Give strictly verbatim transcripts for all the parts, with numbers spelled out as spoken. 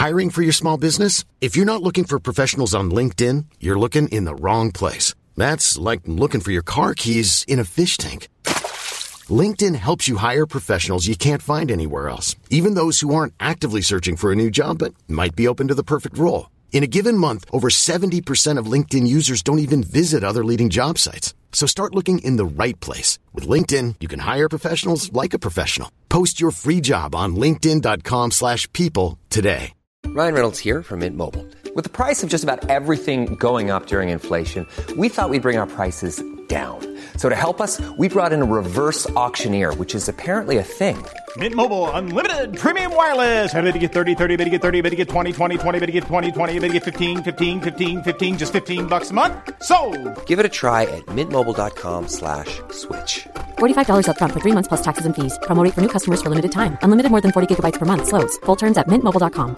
Hiring for your small business? If you're not looking for professionals on LinkedIn, you're looking in the wrong place. That's like looking for your car keys in a fish tank. LinkedIn helps you hire professionals you can't find anywhere else, even those who aren't actively searching for a new job but might be open to the perfect role. In a given month, over seventy percent of LinkedIn users don't even visit other leading job sites. So start looking in the right place. With LinkedIn, you can hire professionals like a professional. Post your free job on linkedin.com slash people today. Ryan Reynolds here from Mint Mobile. With the price of just about everything going up during inflation, we thought we'd bring our prices down. So to help us, we brought in a reverse auctioneer, which is apparently a thing. Mint Mobile Unlimited Premium Wireless. How to get thirty, thirty, how to get thirty, how to get twenty, twenty, twenty, how to get twenty, twenty, how to get fifteen, fifteen, fifteen, fifteen, just fifteen bucks a month? Sold! Give it a try at mintmobile.com slash switch. forty-five dollars up front for three months plus taxes and fees. Promo rate for new customers for limited time. Unlimited more than forty gigabytes per month. Slows full terms at mint mobile dot com.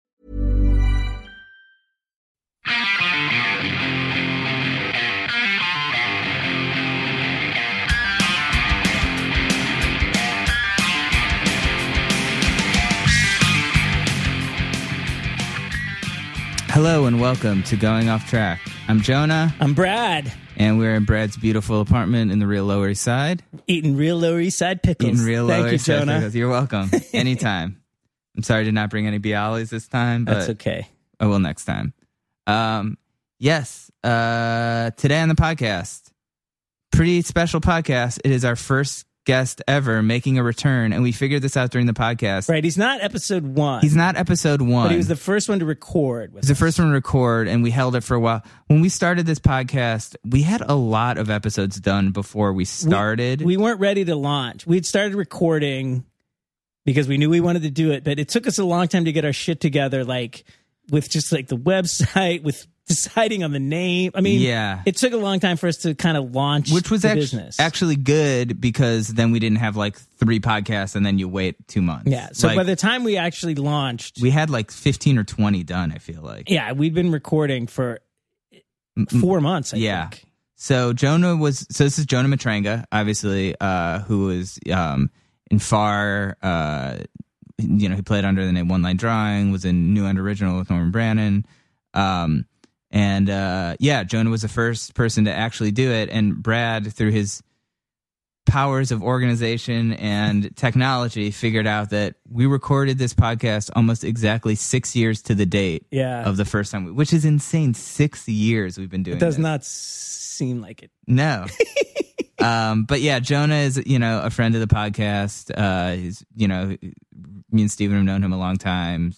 Hello and welcome to Going Off Track. I'm Jonah. I'm Brad. And we're in Brad's beautiful apartment in the real Lower East Side. Eating real Lower East Side pickles. Eating real Thank Lower you, East Side Jonah. pickles. You're welcome. Anytime. I'm sorry to not bring any Bialys this time, but That's okay. I will next time. Um, yes, uh, today on the podcast, pretty special podcast. It is our first guest ever making a return, and we figured this out during the podcast. Right, he's not episode one. He's not episode one. But he was the first one to record. With He's the us. first one to record, and we held it for a while. When we started this podcast, we had a lot of episodes done before we started. We, we weren't ready to launch. We'd started recording because we knew we wanted to do it, but it took us a long time to get our shit together, like with just like the website, with deciding on the name. I mean, yeah. It took a long time for us to kind of launch Which was the actu- business. actually good, because then we didn't have like three podcasts and then you wait two months. Yeah, so like, by the time we actually launched, we had like fifteen or twenty done, I feel like. yeah, we'd been recording for four months, I yeah. think. So Jonah was, so this is Jonah Matranga, obviously, uh, who was um, in Far, uh, you know, he played under the name One Line Drawing, was in New End Original with Norman Brannon. Um, and uh, yeah, Jonah was the first person to actually do it. And Brad, through his powers of organization and technology, figured out that we recorded this podcast almost exactly six years to the date Yeah. of the first time, we, which is insane. Six years we've been doing It does this. not seem like it. No. um, but yeah, Jonah is, you know, a friend of the podcast. Uh, he's, you know, me and Steven have known him a long time.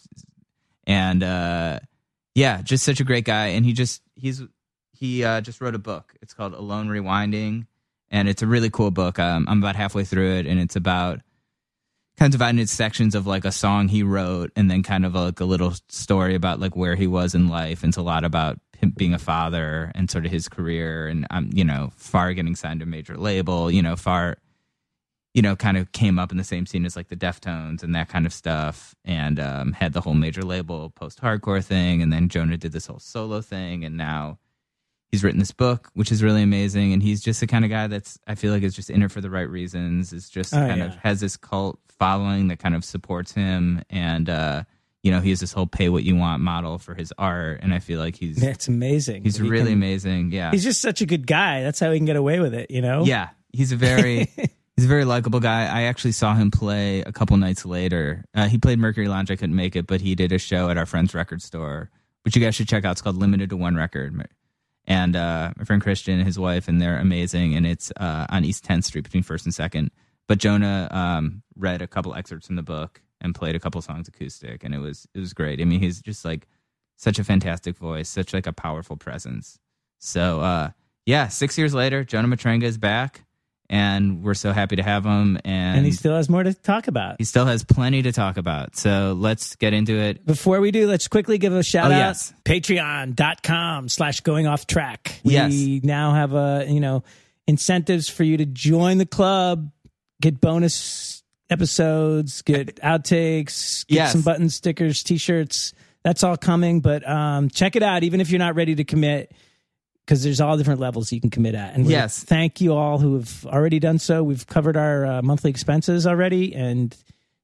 And uh, yeah, just such a great guy. And he just, he's, he uh, just wrote a book. It's called Alone Rewinding. And it's a really cool book. Um, I'm about halfway through it, and it's about kind of divided into sections of like a song he wrote, and then kind of like a little story about like where he was in life. And it's a lot about him being a father and sort of his career, and um, you know, Far getting signed to a major label. You know, Far, you know, kind of came up in the same scene as like the Deftones and that kind of stuff, and um, had the whole major label post-hardcore thing. And then Jonah did this whole solo thing, and now he's written this book, which is really amazing. And he's just the kind of guy that's, I feel like, is just in it for the right reasons. Is just Oh, kind yeah. of has this cult following that kind of supports him. And, uh, you know, he has this whole pay what you want model for his art. And I feel like he's, It's amazing. he's He really can- amazing. Yeah. He's just such a good guy. That's how he can get away with it, you know? Yeah. He's a very, he's a very likable guy. I actually saw him play a couple nights later. Uh, he played Mercury Lounge. I couldn't make it, but he did a show at our friend's record store, which you guys should check out. It's called Limited to One Record. And uh, my friend Christian and his wife, and they're amazing. And it's uh, on East tenth Street between first and second. But Jonah um, read a couple excerpts from the book and played a couple songs acoustic, and it was it was great. I mean, he's just like such a fantastic voice, such like a powerful presence. So uh, yeah, six years later, Jonah Matranga is back, and we're so happy to have him. And, And he still has more to talk about. he still has plenty to talk about. So let's get into it. Before we do, let's quickly give a shout Oh, out. yes. Patreon.com slash going off track. We Yes. now have a, you know, incentives for you to join the club, get bonus episodes, get outtakes, get Yes. some button stickers, t-shirts. That's all coming, but um, check it out, even if you're not ready to commit, because there's all different levels you can commit at. And we Yes. thank you all who have already done so. We've covered our uh, monthly expenses already, and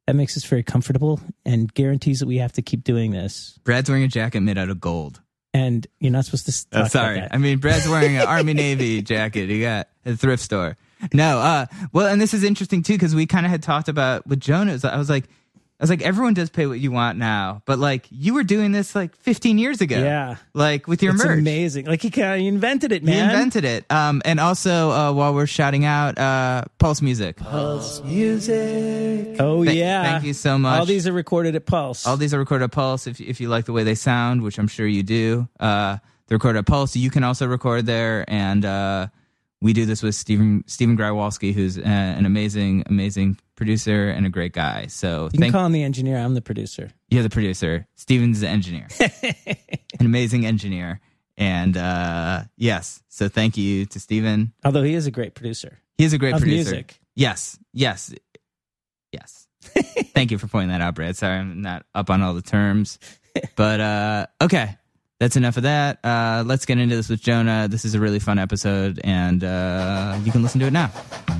That makes us very comfortable and guarantees that we have to keep doing this. Brad's wearing a jacket made out of gold. And you're not supposed to talk Oh, sorry. about that. I mean, Brad's wearing an Army Navy jacket. He got at a thrift store. No, uh, well, and this is interesting too because we kind of had talked about with Jonah. I was like, I was like, everyone does pay what you want now, but like you were doing this like fifteen years ago. Yeah, like with your it's merch. amazing. Like he kind of invented it, man. He invented it. Um, and also uh, while we're shouting out, uh, Pulse Music. Pulse Music. Oh Th- yeah. Thank you so much. All these are recorded at Pulse. All these are recorded at Pulse. If if you like the way they sound, which I'm sure you do, uh, they're recorded at Pulse. You can also record there, and uh, we do this with Stephen Stephen Grywalski, who's uh, an amazing, amazing producer and a great guy. So you can thank, call him the engineer. I'm the producer. You're the producer. Steven's the engineer, an amazing engineer, and uh, yes. So thank you to Steven. Although he is a great producer. He is a great of producer. Music. Yes, yes, yes. Thank you for pointing that out, Brad. Sorry, I'm not up on all the terms, but uh, okay. That's enough of that. Uh, let's get into this with Jonah. This is a really fun episode, and uh, you can listen to it now.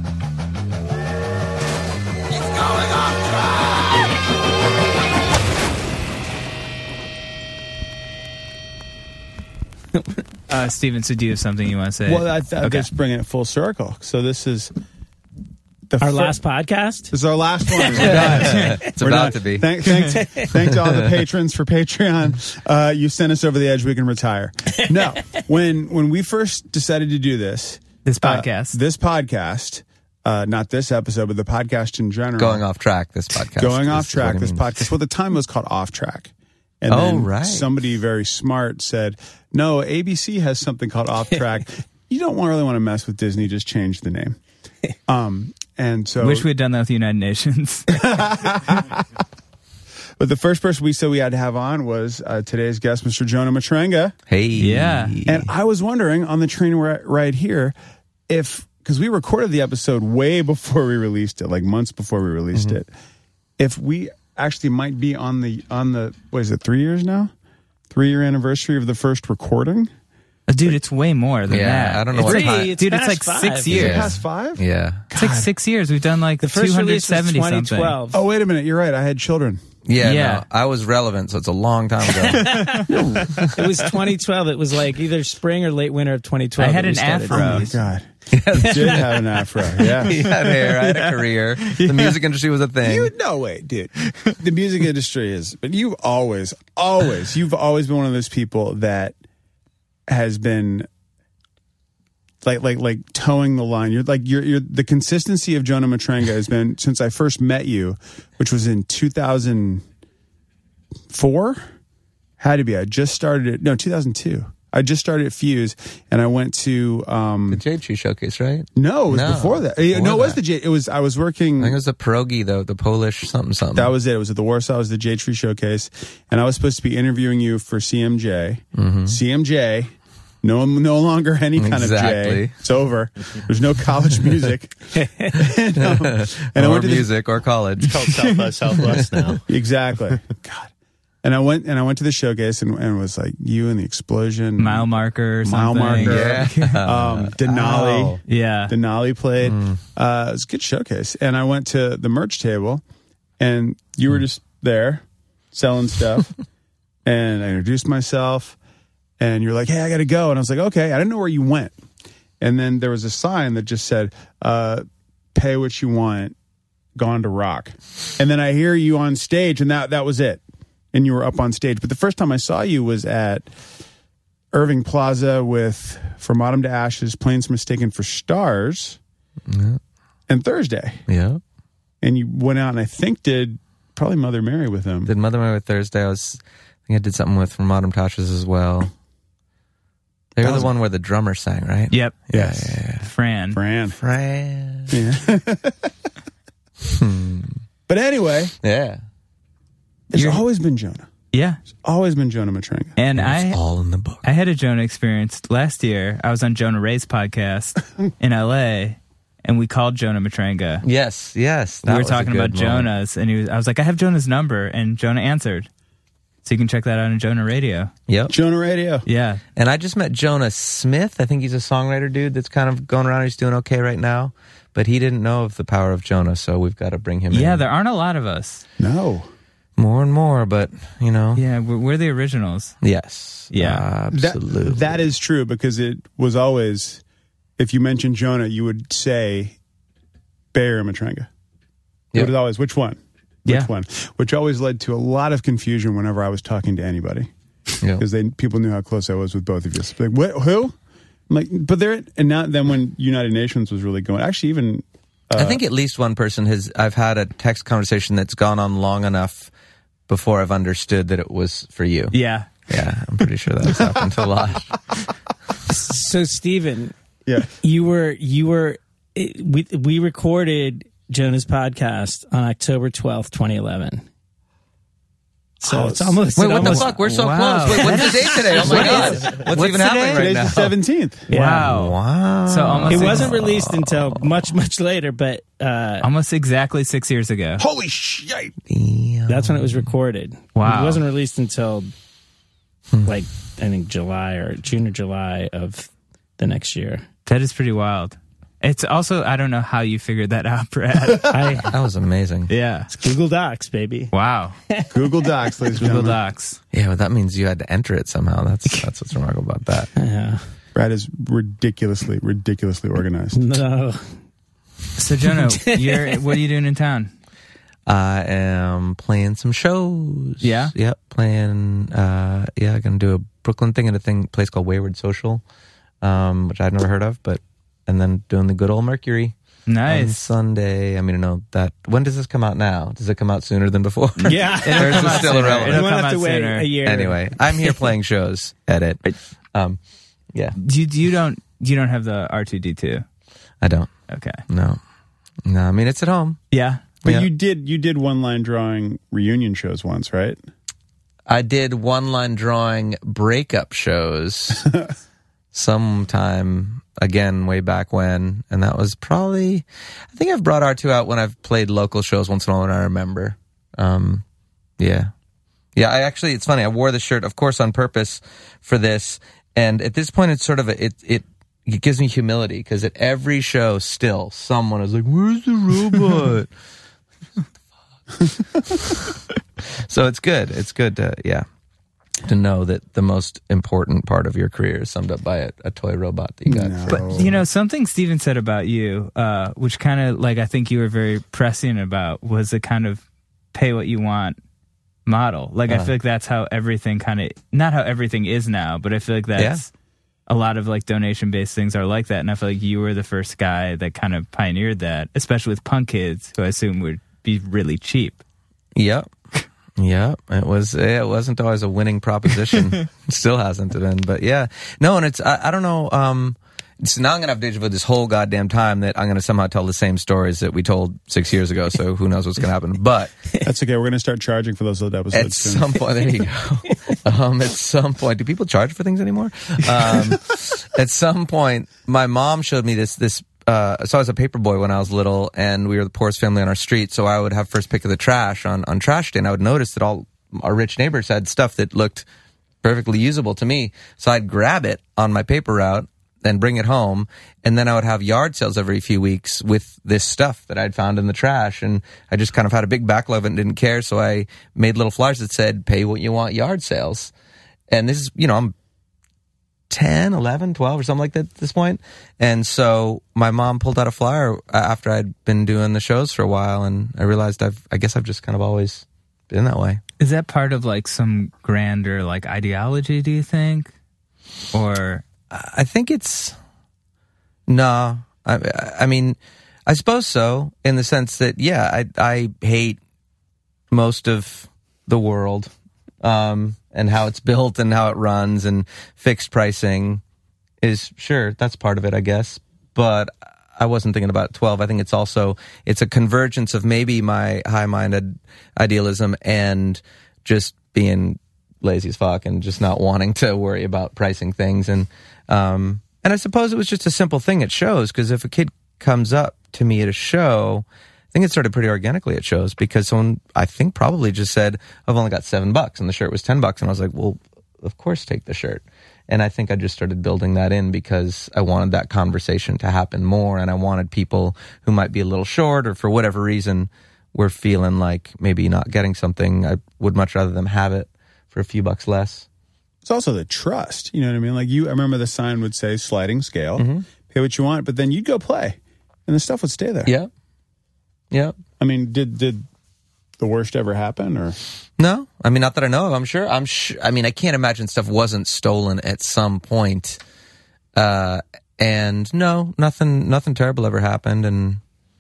It's going off track! uh, Steven, so do you have something you want to say? Well, I, I okay. just bringing it full circle. So this is the our fir- last podcast. This is our last one. We're done. It's We're about done. to be. Thank, thanks, thanks to all the patrons for Patreon. Uh, you sent us over the edge. We can retire. No, when when we first decided to do this, this podcast, uh, this podcast, uh, not this episode, but the podcast in general, Going off track. This podcast. going off track. This means. podcast. Well, the time was called Off Track. And Oh, then right. somebody very smart said, no, A B C has something called Off Track. You don't really want to mess with Disney. Just change the name. Um, and so, wish we had done that with the United Nations. But the first person we said we had to have on was uh, today's guest, Mister Jonah Matranga. Hey. Yeah. And I was wondering on the train right, right here if, because we recorded the episode way before we released it, like months before we released Mm-hmm. it, if we actually might be on the, on the, what is it, three years now? Three year anniversary of the first recording? Dude, it's way more than Yeah, that. I don't know it's what like, time- It's dude, it's past like five. six Is years. it Yeah. past five? Yeah. It's like six years. We've done like The first two hundred release was seventy twenty something. twelve. Oh, wait a minute. You're right. I had children. Yeah. Yeah. No, I was relevant, so it's a long time ago. It was twenty twelve. It was like either spring or late winter of twenty twelve. I had that we an started. afro. Oh, my God. You did have an afro. Yeah. He had hair. I had a career. The music industry was a thing. You no wait, dude. The music industry is, but you've always, always, you've always been one of those people that has been like, like, like towing the line. You're like, you're, you're the consistency of Jonah Matranga has been since I first met you, which was in two thousand four. Had to be. I just started it. No, two thousand two. I just started at Fuse, and I went to. Um, The Jade Tree Showcase, right? no, it was No, before that. before no, it was that. the J. It was. I was working. I think it was the pierogi, though, the Polish something something. That was it. It was at the Warsaw. It was the J Tree Showcase, and I was supposed to be interviewing you for C M J. Mm-hmm. C M J, no, no longer any kind of J. Exactly. It's over. There's no college music. and, um, and I or went to the- music or college. called South by Southwest now. exactly. God. And I went and I went to the showcase and, and it was like you and the Explosion, Mile marker or Mile something. Marker, Yeah. um, Denali. Oh. Yeah. Denali played. Mm. Uh, it was a good showcase. And I went to the merch table, and you were just there selling stuff. And I introduced myself, and you're like, "Hey, I got to go." And I was like, "Okay." I didn't know where you went. And then there was a sign that just said, uh, "Pay what you want, gone to rock." And then I hear you on stage, and that that was it. And you were up on stage. But the first time I saw you was at Irving Plaza with From Autumn to Ashes, Planes Mistaken for Stars, Yeah. and Thursday. Yeah. And you went out and I think did probably Mother Mary with him. Did Mother Mary with Thursday. I was, I think I did something with From Autumn to Ashes as well. They That were was- the one where the drummer sang, right? Yep. Yes. Yeah, yeah, yeah. Fran. Fran. Fran. Yeah. But anyway, Yeah. it's You're- always been Jonah. Yeah. It's always been Jonah Matranga. And I It's all in the book. I had a Jonah experience last year. I was on Jonah Ray's podcast in L A, and we called Jonah Matranga. Yes, yes. We that were was a talking good about moment. Jonah's, and he was, I was like, I have Jonah's number, and Jonah answered. So you can check that out on Jonah Radio. Yep. Jonah Radio. Yeah. And I just met Jonah Smith. I think he's a songwriter dude that's kind of going around. He's doing okay right now. but he didn't know of the power of Jonah, so we've got to bring him in. Yeah, there aren't a lot of us. No. More and more, but, you know. Yeah, we're, we're the originals. Yes. Yeah. Absolutely. That, that is true, because it was always, if you mentioned Jonah, you would say Bayer and Matrenga. It Yep. was always, which one? Which Yeah. one? Which always led to a lot of confusion whenever I was talking to anybody. Yeah. Because they people knew how close I was with both of you. So like, what, who? I'm like, but they're, and now, then when United Nations was really going, actually even... Uh, I think at least one person has, I've had a text conversation that's gone on long enough before I've understood that it was for you. Yeah. Yeah, I'm pretty sure that's happened to a lot. So, Stephen, yeah. you were, you were, it, we, we recorded Jonah's podcast on October twelfth, twenty eleven. So Oh, it's almost. Wait, it what almost, the fuck? We're so Wow. close. Wait, what's the date today? Oh my god. What's, What's even happening today? right Today's now? the seventeenth. Yeah. Wow. Wow. So almost It ex- wasn't released until much, much later, but uh, almost exactly six years ago. Holy shit. Yeah. that's when it was recorded. Wow. It wasn't released until like I think July or June or July of the next year. That is pretty wild. It's also, I don't know how you figured that out, Brad. I That was amazing. Yeah. it's Google Docs, baby. Wow. Google Docs, ladies and Google gentlemen. Docs. Yeah, but that means you had to enter it somehow. That's that's what's remarkable about that. Yeah. Brad is ridiculously, ridiculously organized. No. So, Jonah, you're, what are you doing in town? I am playing some shows. Yeah? Yep, playing, uh, yeah, gonna do a Brooklyn thing at a thing, place called Wayward Social, um, which I'd never heard of, but, and then doing the good old Mercury. On Nice. Sunday. I mean, I know that. When does this come out now? Does it come out sooner than before? Yeah. Or is come it out still sooner. irrelevant? You It'll won't come have to out wait sooner. a year. Anyway, I'm here playing shows at it. Um, yeah, You, you don't you don't have the R two D two. I don't. Okay. No. No, I mean, it's at home. Yeah. But Yeah. you did you did one line drawing reunion shows once, right? I did one line drawing breakup shows sometime, again, way back when. And that was probably, I think I've brought R two out when I've played local shows once in a while when I remember. Um, yeah. Yeah, I actually, it's funny. I wore the shirt, of course, on purpose for this. And at this point, it's sort of, a, it, it, it gives me humility because at every show, still, someone is like, where's the robot? So it's good. It's good to, yeah, to know that the most important part of your career is summed up by a, a toy robot that you got. No. But, you know, something Steven said about you, uh, which kind of, like, I think you were very prescient about, was a kind of pay what you want model. Like, I Uh. feel like that's how everything kind of, not how everything is now, but I feel like that's, a lot of, like, donation-based things are like that. And I feel like you were the first guy that kind of pioneered that, especially with Punk Kids, who I assume would be really cheap. Yep. Yep. It was, it wasn't always a winning proposition. Still hasn't been, but yeah. No, and it's, I, I don't know, um, so now I'm going to have deja vu this whole goddamn time that I'm going to somehow tell the same stories that we told six years ago. So who knows what's going to happen. But That's okay. We're going to start charging for those old episodes at soon. some point, there you go. Um, at some point, do people charge for things anymore? Um, at some point, my mom showed me this, this, uh, so I was a paper boy when I was little and we were the poorest family on our street. So I would have first pick of the trash on, on trash day and I would notice that all our rich neighbors had stuff that looked perfectly usable to me. So I'd grab it on my paper route and bring it home. And then I would have yard sales every few weeks with this stuff that I'd found in the trash. And I just kind of had a big backlog of it and didn't care. So I made little flyers that said, pay what you want yard sales. And this is, you know, I'm ten, eleven, twelve or something like that at this point. And so my mom pulled out a flyer after I'd been doing the shows for a while. And I realized I've, I guess I've just kind of always been that way. Is that part of, like, some grander, like, ideology, do you think? Or... I think it's no. I, I mean, I suppose so in the sense that yeah, I I hate most of the world um, and how it's built and how it runs and fixed pricing is sure that's part of it, I guess. But I wasn't thinking about twelve. I think it's also it's a convergence of maybe my high-minded idealism and just being lazy as fuck and just not wanting to worry about pricing things and. Um, and I suppose it was just a simple thing at shows because if a kid comes up to me at a show, I think it started pretty organically at shows because someone I think probably just said, I've only got seven bucks and the shirt was ten bucks. And I was like, well, of course take the shirt. And I think I just started building that in because I wanted that conversation to happen more, and I wanted people who might be a little short or for whatever reason were feeling like maybe not getting something. I would much rather them have it for a few bucks less. It's also the trust. You know what I mean? Like you, I remember the sign would say sliding scale, mm-hmm. pay what you want, but then you'd go play and the stuff would stay there. Yeah. Yeah. I mean, did, did the worst ever happen or? No, I mean, not that I know of. I'm sure. I'm sure. I mean, I can't imagine stuff wasn't stolen at some point. Uh, and no, nothing, nothing terrible ever happened. And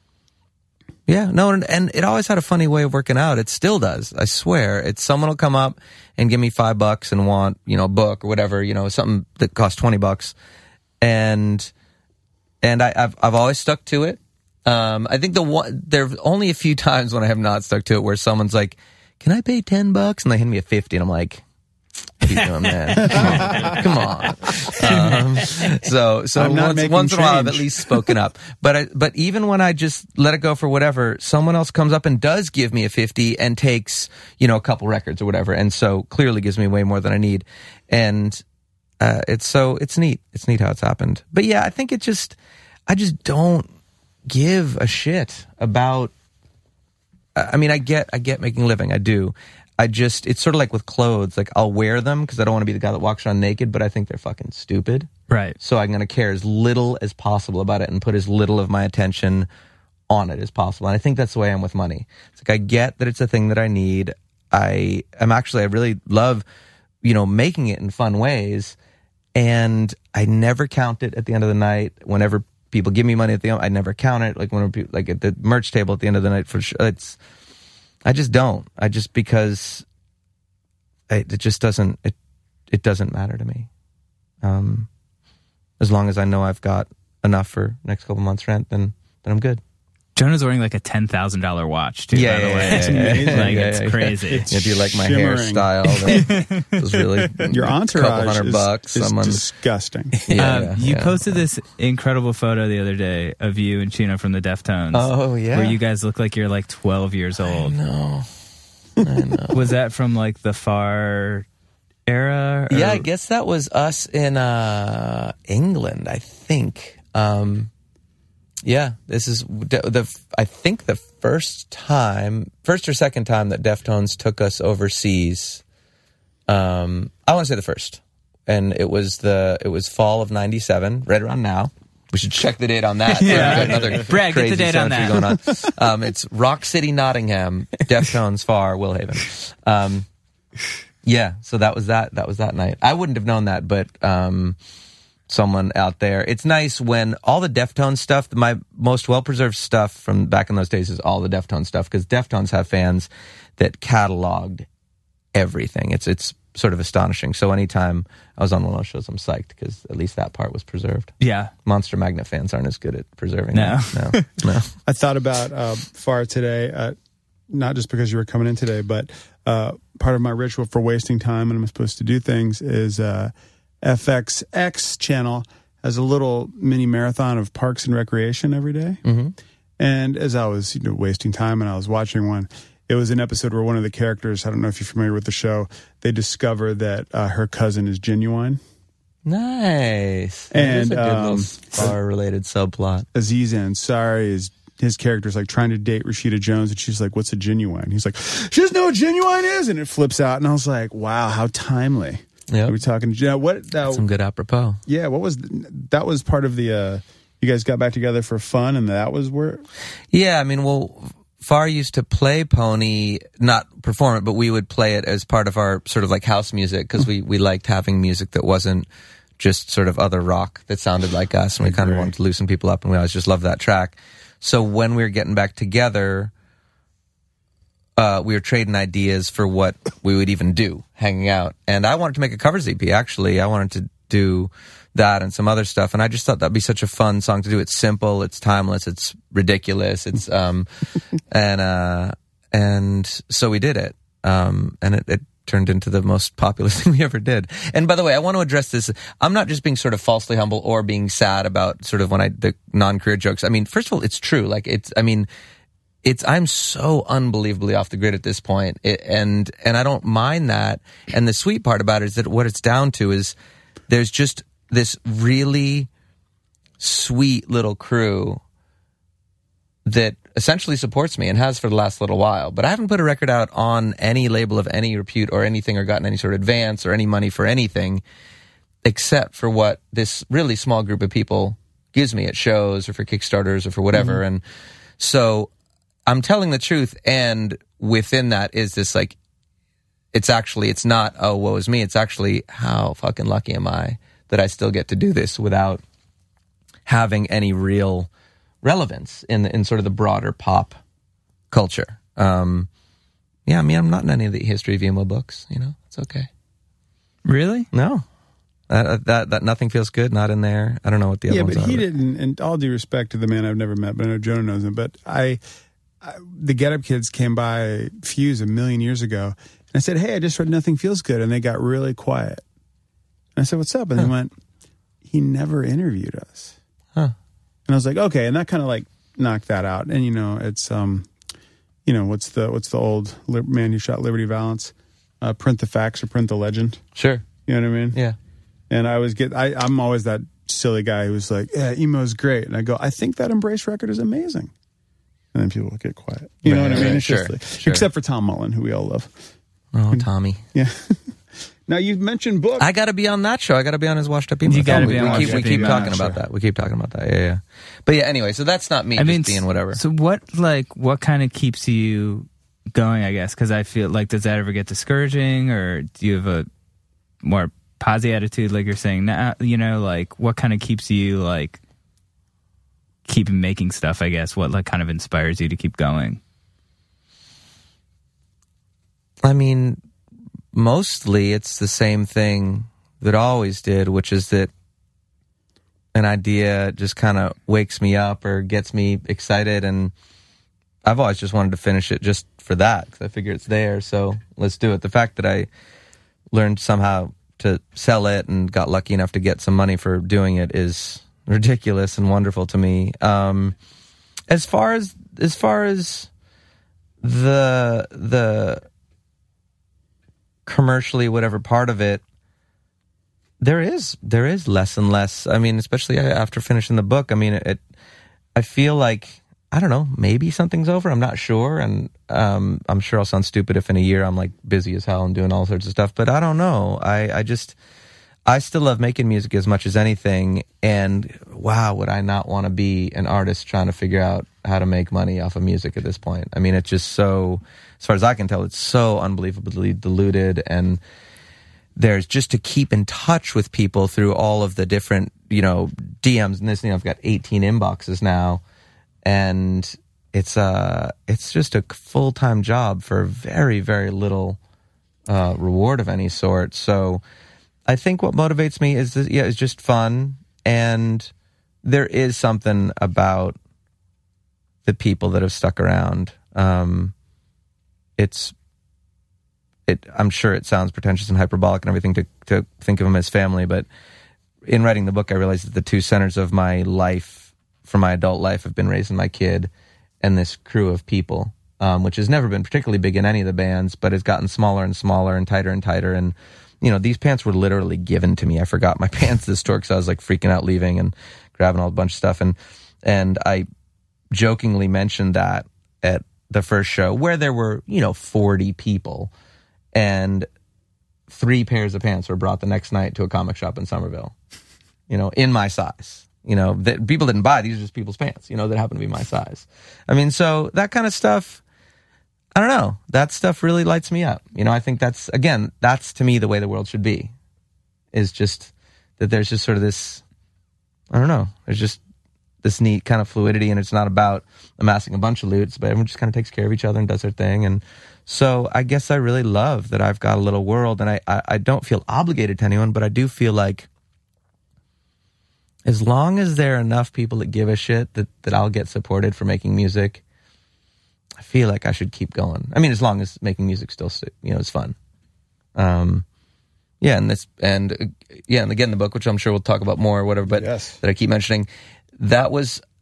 yeah, no, and, and it always had a funny way of working out. It still does. I swear. It's someone will come up and give me five bucks and want, you know, a book or whatever, you know, something that costs twenty bucks. And, and I, I've, I've always stuck to it. Um, I think the one, there's only a few times when I have not stuck to it where someone's like, can I pay ten bucks? And they hand me a fifty and I'm like, what are you doing, man? Come on. Come on. Um, so, so once, once in a while I've at least spoken up. But I, but even when I just let it go for whatever, someone else comes up and does give me a fifty and takes, you know, a couple records or whatever. And so clearly gives me way more than I need. And, uh, it's so, it's neat. It's neat how it's happened. But yeah, I think it just, I just don't give a shit about, I mean, I get, I get making a living. I do. I just, it's sort of like with clothes. Like, I'll wear them because I don't want to be the guy that walks around naked, but I think they're fucking stupid. Right. So I'm going to care as little as possible about it and put as little of my attention on it as possible. And I think that's the way I am with money. It's like, I get that it's a thing that I need. I am actually, I really love, you know, making it in fun ways. And I never count it at the end of the night. Whenever people give me money at the end, I never count it. Like when people, like at the merch table at the end of the night, for sure. It's, I just don't. I just, because I, it just doesn't, it, it doesn't matter to me. Um, as long as I know I've got enough for next couple months rent, then, then I'm good. Jonah's wearing like a ten thousand dollars watch, too, yeah, by the yeah, way. Yeah, it's yeah, amazing. Yeah, like, yeah, it's yeah, crazy. Yeah, yeah, do you like my shimmering. hairstyle? It was really your entourage couple hundred is, bucks. is Someone, disgusting. Yeah, um, yeah, you yeah. posted this incredible photo the other day of you and Chino from the Deftones. Oh, yeah. Where you guys look like you're like twelve years old. I know. I know. Was that from like the far era? Or? Yeah, I guess that was us in uh, England, I think. Um, yeah, this is the, the I think the first time, first or second time that Deftones took us overseas. Um, I want to say the first, and it was the it was fall of ninety-seven, right around now. We should check the date on that. Yeah. Another Brad, get the date on that. Going on. Um, it's Rock City, Nottingham, Deftones, Far, Willhaven. Um, yeah, so that was that. That was that night. I wouldn't have known that, but um, someone out there. It's nice when all the Deftones stuff, my most well-preserved stuff from back in those days is all the Deftones stuff, because Deftones have fans that cataloged everything. It's it's sort of astonishing. So anytime I was on one of those shows, I'm psyched because at least that part was preserved. Yeah. Monster Magnet fans aren't as good at preserving No. that. No, no. I thought about uh, Far today, uh, not just because you were coming in today, but uh, part of my ritual for wasting time when I'm supposed to do things is uh, F X X channel has a little mini marathon of Parks and Recreation every day. Mm-hmm. And as I was, you know, wasting time and I was watching one, it was an episode where one of the characters, I don't know if you're familiar with the show, they discover that uh, her cousin is Genuine. Nice. And, That is a good um, little Far-related subplot. Aziz Ansari is, his character's like trying to date Rashida Jones, and she's like, what's a Genuine? He's like, she doesn't know what Genuine is, and it flips out, and I was like, wow, how timely. Yep. Are we talking, you know, what, uh, Some good apropos. yeah, what was, that was part of the, uh, you guys got back together for fun, and that was where, Yeah, I mean, well, Far used to play Pony, not perform it, but we would play it as part of our sort of like house music, because we, we liked having music that wasn't just sort of other rock that sounded like us, and we kind of wanted to loosen people up, and we always just loved that track. So when we were getting back together, uh, we were trading ideas for what we would even do, hanging out. And I wanted to make a covers E P, actually. I wanted to do that and some other stuff, and I just thought that'd be such a fun song to do. It's simple, it's timeless, it's ridiculous, it's um and uh and so we did it, um and it, it turned into the most popular thing we ever did. And by the way, I want to address this. I'm not just being sort of falsely humble or being sad about sort of when I the non-career jokes. I mean, first of all, it's true. Like it's I mean it's I'm so unbelievably off the grid at this point, it, and and I don't mind that. And the sweet part about it is that what it's down to is there's just this really sweet little crew that essentially supports me and has for the last little while. But I haven't put a record out on any label of any repute or anything, or gotten any sort of advance or any money for anything, except for what this really small group of people gives me at shows or for Kickstarters or for whatever. Mm-hmm. And so I'm telling the truth, and within that is this, like, it's actually, it's not, oh, woe is me. It's actually, how fucking lucky am I that I still get to do this without having any real relevance in the, in sort of the broader pop culture. Um, yeah, I mean, I'm not in any of the history of emo books, you know, it's okay. Really? No. Uh, that that Nothing Feels Good, not in there. I don't know what the other yeah, ones but are. he didn't, and all due respect to the man I've never met, but I know Jonah knows him, but I, I the Get Up Kids came by Fuse a million years ago, and I said, hey, I just read Nothing Feels Good, and they got really quiet. And I said, what's up? And huh. they went, he never interviewed us. Huh. And I was like, okay, and that kind of like knocked that out. And you know, it's um, you know, what's the what's the old li- man who shot Liberty Valance? Uh, print the facts or print the legend. Sure, you know what I mean? Yeah. And I was get, I, I'm always that silly guy who's like, yeah, emo's great, and I go, I think that Embrace record is amazing. And then people get quiet. You right, know what I mean? Right, it's sure, just like, sure. Except for Tom Mullen, who we all love. Oh, Tommy. Yeah. Now you've mentioned books. I got to be on that show. I got to be on his Washed Up Emo. You got to we, be on we Washed keep, Up We keep Emo. talking Yeah, about sure. that. We keep talking about that. Yeah, yeah. But yeah, anyway, so that's not me I just mean, being whatever. So what, like, what kind of keeps you going, I guess? Because I feel like, does that ever get discouraging, or do you have a more positive attitude, like you're saying now? You know, like, what kind of keeps you, like, keep making stuff, I guess? What, like, kind of inspires you to keep going? I mean, mostly it's the same thing that I always did, which is that an idea just kind of wakes me up or gets me excited, and I've always just wanted to finish it just for that, because I figure it's there, so let's do it. The fact that I learned somehow to sell it and got lucky enough to get some money for doing it is ridiculous and wonderful to me. Um, as far as as far as the the commercially whatever part of it, there is there is less and less. I mean, especially after finishing the book. I mean, it. I feel like, I don't know, maybe something's over. I'm not sure, and um, I'm sure I'll sound stupid if in a year I'm like busy as hell and doing all sorts of stuff. But I don't know. I I just I still love making music as much as anything. And wow, would I not want to be an artist trying to figure out how to make money off of music at this point? I mean, it's just so, as far as I can tell, it's so unbelievably diluted, and there's just to keep in touch with people through all of the different, you know, D Ms and this, you know, I've got eighteen inboxes now, and it's uh it's just a full-time job for very, very little uh, reward of any sort. So I think what motivates me is, that, yeah, it's just fun, and there is something about the people that have stuck around. Um, it's It, I'm sure it sounds pretentious and hyperbolic and everything to, to think of them as family, but in writing the book, I realized that the two centers of my life, for my adult life, have been raising my kid and this crew of people, um, which has never been particularly big in any of the bands, but has gotten smaller and smaller and tighter and tighter. And, you know, these pants were literally given to me. I forgot my pants this tour because I was like freaking out leaving and grabbing all a bunch of stuff. And, and I jokingly mentioned that at the first show, where there were, you know, forty people, and three pairs of pants were brought the next night to a comic shop in Somerville, you know, in my size. You know, that people didn't buy. These are just people's pants, you know, that happen to be my size. I mean, so that kind of stuff, I don't know. That stuff really lights me up. You know, I think that's, again, that's to me the way the world should be, is just that there's just sort of this, I don't know, there's just this neat kind of fluidity, and it's not about amassing a bunch of loot, but everyone just kind of takes care of each other and does their thing. And so I guess I really love that I've got a little world, and I, I, I don't feel obligated to anyone, but I do feel like as long as there are enough people that give a shit that, that I'll get supported for making music, I feel like I should keep going. I mean, as long as making music still, you know, is fun. Um, yeah, and this, and uh, yeah, and again, the book, which I'm sure we'll talk about more or whatever, but yes. that I keep mentioning, that was,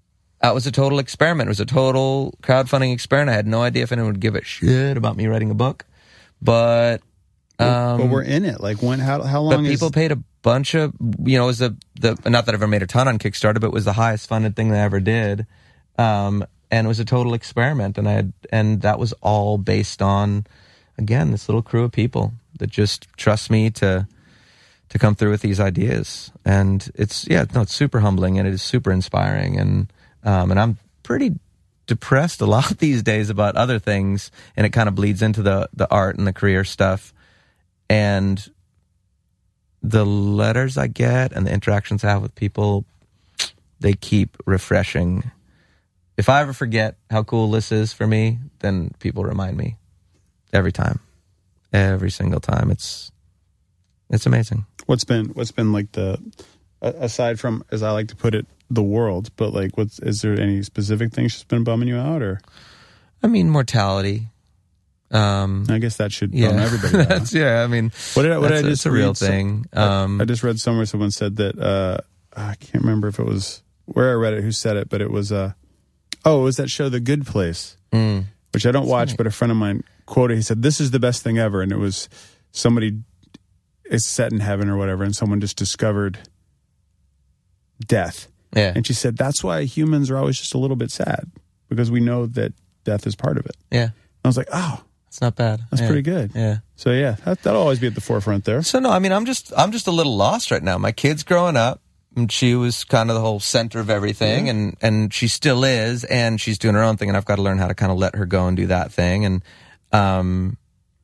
that was a total experiment. It was a total crowdfunding experiment. I had no idea if anyone would give a shit about me writing a book, but um, but we're in it. Like when? How how long? But people is... paid a bunch of, you know, it was the the not that I've ever made a ton on Kickstarter, but it was the highest funded thing that I ever did, um, and it was a total experiment. And I had, and that was all based on, again, this little crew of people that just trust me to to come through with these ideas. And it's yeah, no, it's super humbling and it is super inspiring. And um, and I'm pretty depressed a lot these days about other things, and it kind of bleeds into the the art and the career stuff. And the letters I get and the interactions I have with people, they keep refreshing. If I ever forget how cool this is for me, then people remind me every time, every single time. It's it's amazing. What's been what's been like the, aside from, as I like to put it, the world, but like, what's, is there any specific things that's been bumming you out, or? I mean, mortality. Um, I guess that should yeah. bum everybody out. That's, yeah, I mean, what did I, what that's, did I just it's a real some, thing. Um, I, I just read somewhere someone said that, uh, I can't remember if it was where I read it, who said it, but it was, uh, oh, it was that show, The Good Place, mm. which I don't watch, right. but a friend of mine quoted, he said, "This is the best thing ever." And it was somebody is set in heaven or whatever, and someone just discovered death. Yeah. And she said, that's why humans are always just a little bit sad, because we know that death is part of it. Yeah. And I was like, oh, it's not bad. That's yeah. pretty good. Yeah. So yeah, that, that'll always be at the forefront there. So no, I mean, I'm just, I'm just a little lost right now. My kid's growing up, and she was kind of the whole center of everything, yeah. and and she still is, and she's doing her own thing, and I've got to learn how to kind of let her go and do that thing, and um,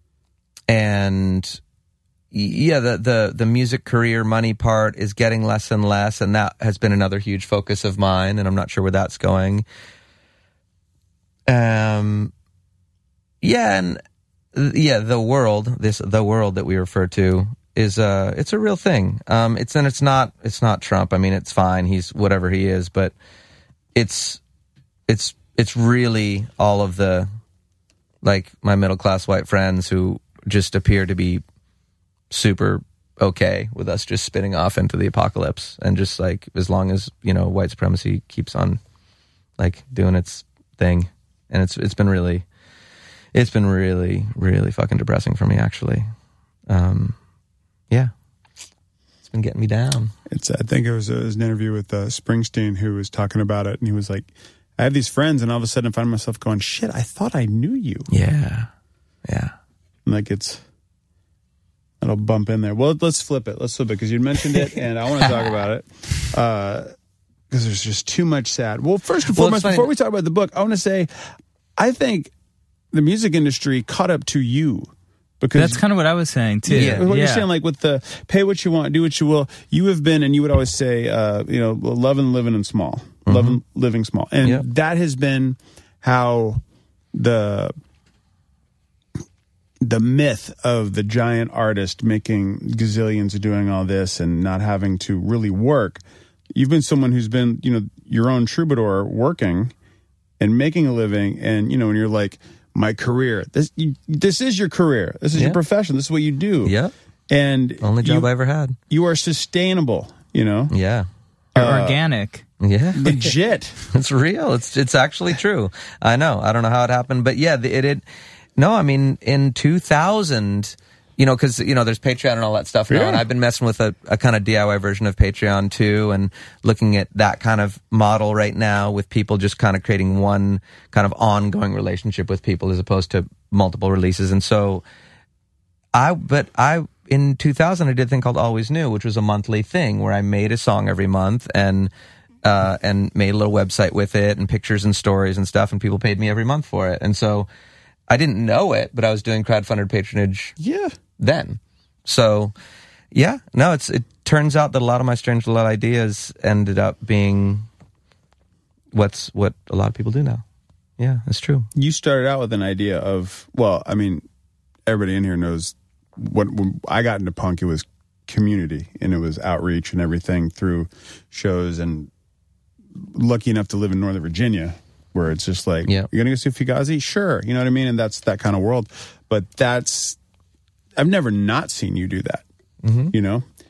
and yeah, the the the music career money part is getting less and less, and that has been another huge focus of mine, and I'm not sure where that's going. Um. Yeah, and yeah, the world, this the world that we refer to is uh it's a real thing. Um it's and it's not it's not Trump. I mean, it's fine. He's whatever he is, but it's it's it's really all of the, like, my middle class white friends who just appear to be super okay with us just spinning off into the apocalypse, and just like, as long as, you know, white supremacy keeps on like doing its thing. And it's it's been really It's been really, really fucking depressing for me, actually. Um, yeah. It's been getting me down. It's. I think it was, it was an interview with uh, Springsteen, who was talking about it, and he was like, I have these friends, and all of a sudden I find myself going, shit, I thought I knew you. Yeah. Yeah. And like, it's, it'll bump in there. Well, let's flip it. Let's flip it, because you mentioned it, and I want to talk about it. Uh, because there's just too much sad. Well, first and foremost, well, before we talk about the book, I want to say, I think the music industry caught up to you, because that's kind of what I was saying too. Yeah, what yeah. you're saying, like with the pay what you want, do what you will. You have been, and you would always say, uh, you know, loving, living, and small, mm-hmm. loving, living small, and yep. that has been how the the myth of the giant artist making gazillions of doing all this and not having to really work. You've been someone who's been, you know, your own troubadour, working and making a living, and you know, and you're like, my career. This you, this is your career. This is yeah. your profession. This is what you do. Yeah. And only job you, I ever had. You are sustainable, you know? Yeah. Uh, organic. Yeah. Legit. It's real. It's it's actually true. I know. I don't know how it happened, but yeah, it it no, I mean, in two thousand, you know, because, you know, there's Patreon and all that stuff now, yeah. and I've been messing with a, a kind of D I Y version of Patreon too, and looking at that kind of model right now, with people just kind of creating one kind of ongoing relationship with people as opposed to multiple releases. And so I, but I, in two thousand, I did a thing called Always New, which was a monthly thing where I made a song every month and, uh, and made a little website with it and pictures and stories and stuff, and people paid me every month for it. And so I didn't know it, but I was doing crowdfunded patronage. Yeah. Then. So, yeah, no, it's it turns out that a lot of my Strange Little ideas ended up being what's what a lot of people do now. Yeah, it's true. You started out with an idea of, well, I mean, everybody in here knows what when I got into punk, it was community, and it was outreach and everything through shows, and lucky enough to live in Northern Virginia, where it's just like, yeah. you're going to go see Fugazi? Sure. You know what I mean? And that's that kind of world. But that's, I've never not seen you do that. Mm-hmm. You know,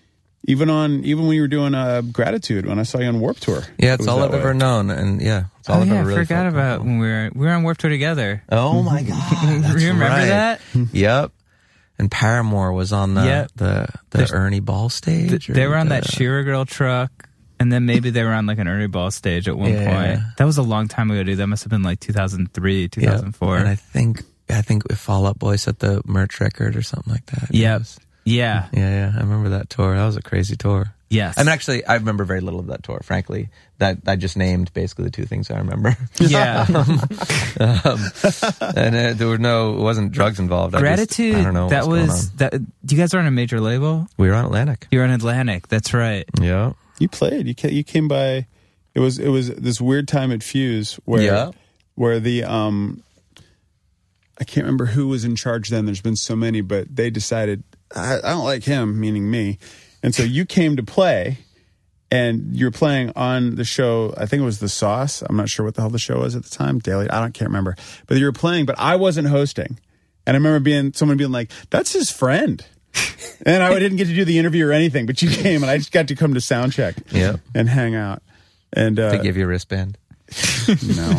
Even on even when you were doing uh, Gratitude, when I saw you on Warped Tour. Yeah, it it's was all that I've way. ever known, and yeah, it's all Oh I've yeah, ever really I forgot felt about comfortable. when we were we were on Warped Tour together. Oh my god, that's You remember right. that? Yep. And Paramore was on the Yep. the, the There's- Ernie Ball stage. Th- they or were on the- that Shearer Girl truck, and then maybe they were on like an Ernie Ball stage at one Yeah. point. That was a long time ago, dude. That must have been like two thousand three, two thousand four. Yep. And I think I think if Fall Out Boy set the merch record or something like that. It Yep. was- Yeah. Yeah, yeah. I remember that tour. That was a crazy tour. Yes. I mean, actually, I remember very little of that tour, frankly. That I just named basically the two things I remember. Yeah. um, and uh, there were no, it wasn't drugs involved. I Gratitude. Just, I don't know. That what's going was on. that. You guys are on a major label. We were on Atlantic. You're on Atlantic. That's right. Yeah. You played. You ca- you came by. It was it was this weird time at Fuse where Yeah. where the um I can't remember who was in charge then. There's been so many, but they decided I, I don't like him, meaning me, and so you came to play, and you're playing on the show. I think it was The Sauce. I'm not sure what the hell the show was at the time. Daily. I don't can't remember. But you were playing, but I wasn't hosting, and I remember being someone being like, "That's his friend." And I didn't get to do the interview or anything, but you came, and I just got to come to sound check Yeah. and hang out. And uh, They gave you a wristband. no,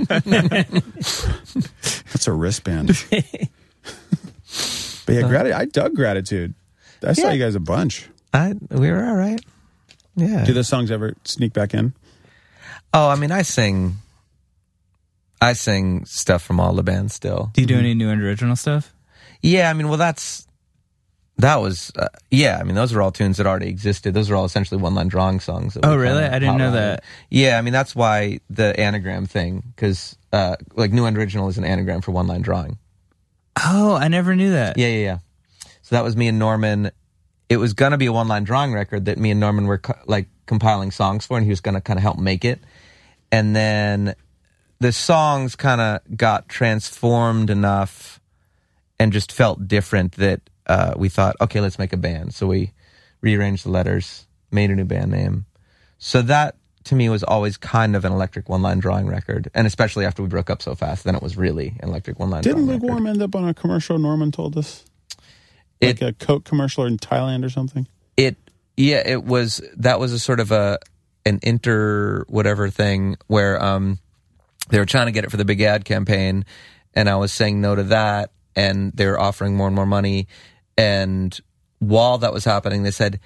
that's a wristband. But yeah, grati- I dug Gratitude. I saw Yeah. you guys a bunch. I we were all right. Yeah. Do those songs ever sneak back in? Oh, I mean, I sing. I sing stuff from all the bands still. Do you do any new and original stuff? Yeah, I mean, well, that's that was uh, yeah. I mean, those are all tunes that already existed. Those are all essentially one line drawing songs. that Oh, we really? kinda I didn't know hot-rodded. that. Yeah, I mean, that's why the anagram thing, because uh, like new and original is an anagram for one line drawing. Oh, I never knew that. Yeah, yeah, yeah. So that was me and Norman. It was gonna be a one line drawing record that me and Norman were co- like compiling songs for, and he was gonna kind of help make it. And then the songs kind of got transformed enough and just felt different that uh, we thought, okay, let's make a band. So we rearranged the letters, made a new band name. So that to me was always kind of an electric one line drawing record, and especially after we broke up so fast, then it was really an electric one line. Didn't drawing record. Lukewarm end up on a commercial? Norman told us, It- like a Coke commercial in Thailand or something. It yeah, it was that was a sort of a an inter whatever thing where um they were trying to get it for the big ad campaign, and I was saying no to that, and they were offering more and more money, and while that was happening, they said,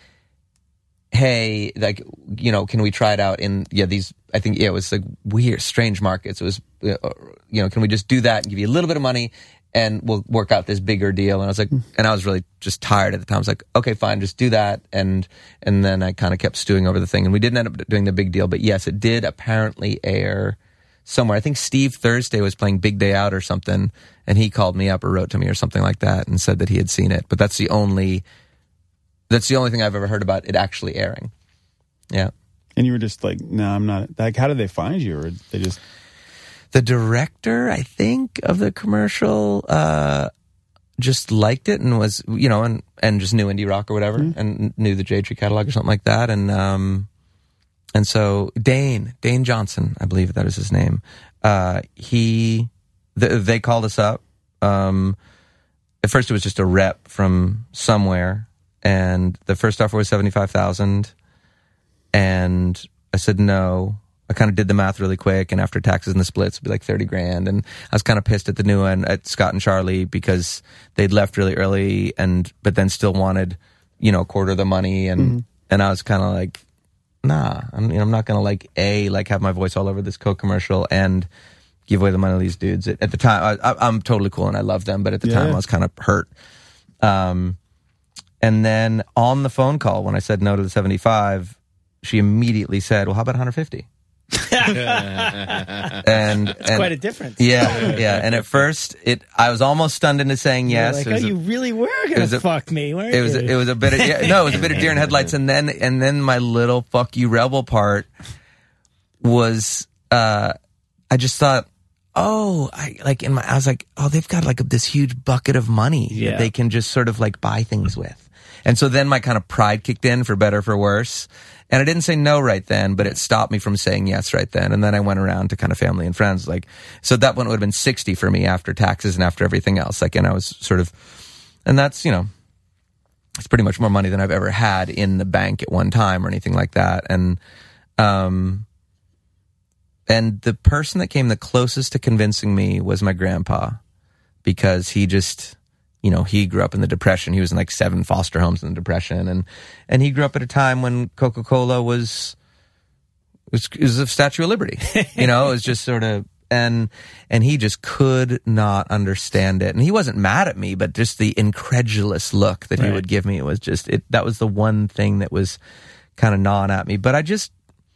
"Hey, like, you know, can we try it out in yeah these? I think yeah, it was like weird, strange markets. It was uh, you know, can we just do that and give you a little bit of money?" And we'll work out this bigger deal. And I was like, and I was really just tired at the time. I was like, okay, fine, just do that. And and then I kind of kept stewing over the thing. And we didn't end up doing the big deal. But yes, it did apparently air somewhere. I think Steve Thursday was playing Big Day Out or something. And he called me up or wrote to me or something like that and said that he had seen it. But that's the only, that's the only thing I've ever heard about it actually airing. Yeah. And you were just like, no, I'm not. Like, how did they find you? Or they just. The director, I think, of the commercial uh, just liked it and was, you know, and, and just knew indie rock or whatever, mm-hmm. and knew the J Tree catalog or something like that. And um, and so Dane, Dane Johnson, I believe that is his name. Uh, he, th- they called us up. Um, at first, it was just a rep from somewhere, and the first offer was seventy-five thousand dollars, and I said no. I kind of did the math really quick, and after taxes and the splits, it'd be like thirty grand. And I was kind of pissed at the new one, at Scott and Charlie, because they'd left really early, and but then still wanted, you know, a quarter of the money. And mm-hmm. and I was kind of like, nah, I'm, you know, I'm not going to like a like have my voice all over this Coke commercial and give away the money to these dudes. At, at the time, I, I, I'm totally cool and I love them, but at the yeah. time, I was kind of hurt. Um, and then on the phone call, when I said no to the seventy-five, she immediately said, "Well, how about one hundred fifty?" and it's and, quite a difference. Yeah, yeah. And at first, it I was almost stunned into saying yes. Like, it was oh, a, you really were gonna fuck me, weren't it was you? A, it was a bit of yeah, no, it was a bit of deer in headlights, and then and then my little fuck you rebel part was uh, I just thought, oh, I like in my I was like, oh, they've got like this huge bucket of money yeah. that they can just sort of like buy things with, and so then my kind of pride kicked in, for better or for worse. And I didn't say no right then, but it stopped me from saying yes right then. And then I went around to kind of family and friends. Like, so that one would have been sixty for me after taxes and after everything else. Like, and I was sort of, and that's, you know, it's pretty much more money than I've ever had in the bank at one time or anything like that. And, um, and the person that came the closest to convincing me was my grandpa, because he just, you know, he grew up in the Depression. He was in like seven foster homes in the Depression. And, and he grew up at a time when Coca-Cola was, was, was a Statue of Liberty, you know, it was just sort of, and, and he just could not understand it. And he wasn't mad at me, but just the incredulous look that he Right. would give me, it was just, it, that was the one thing that was kind of gnawing at me. But I just,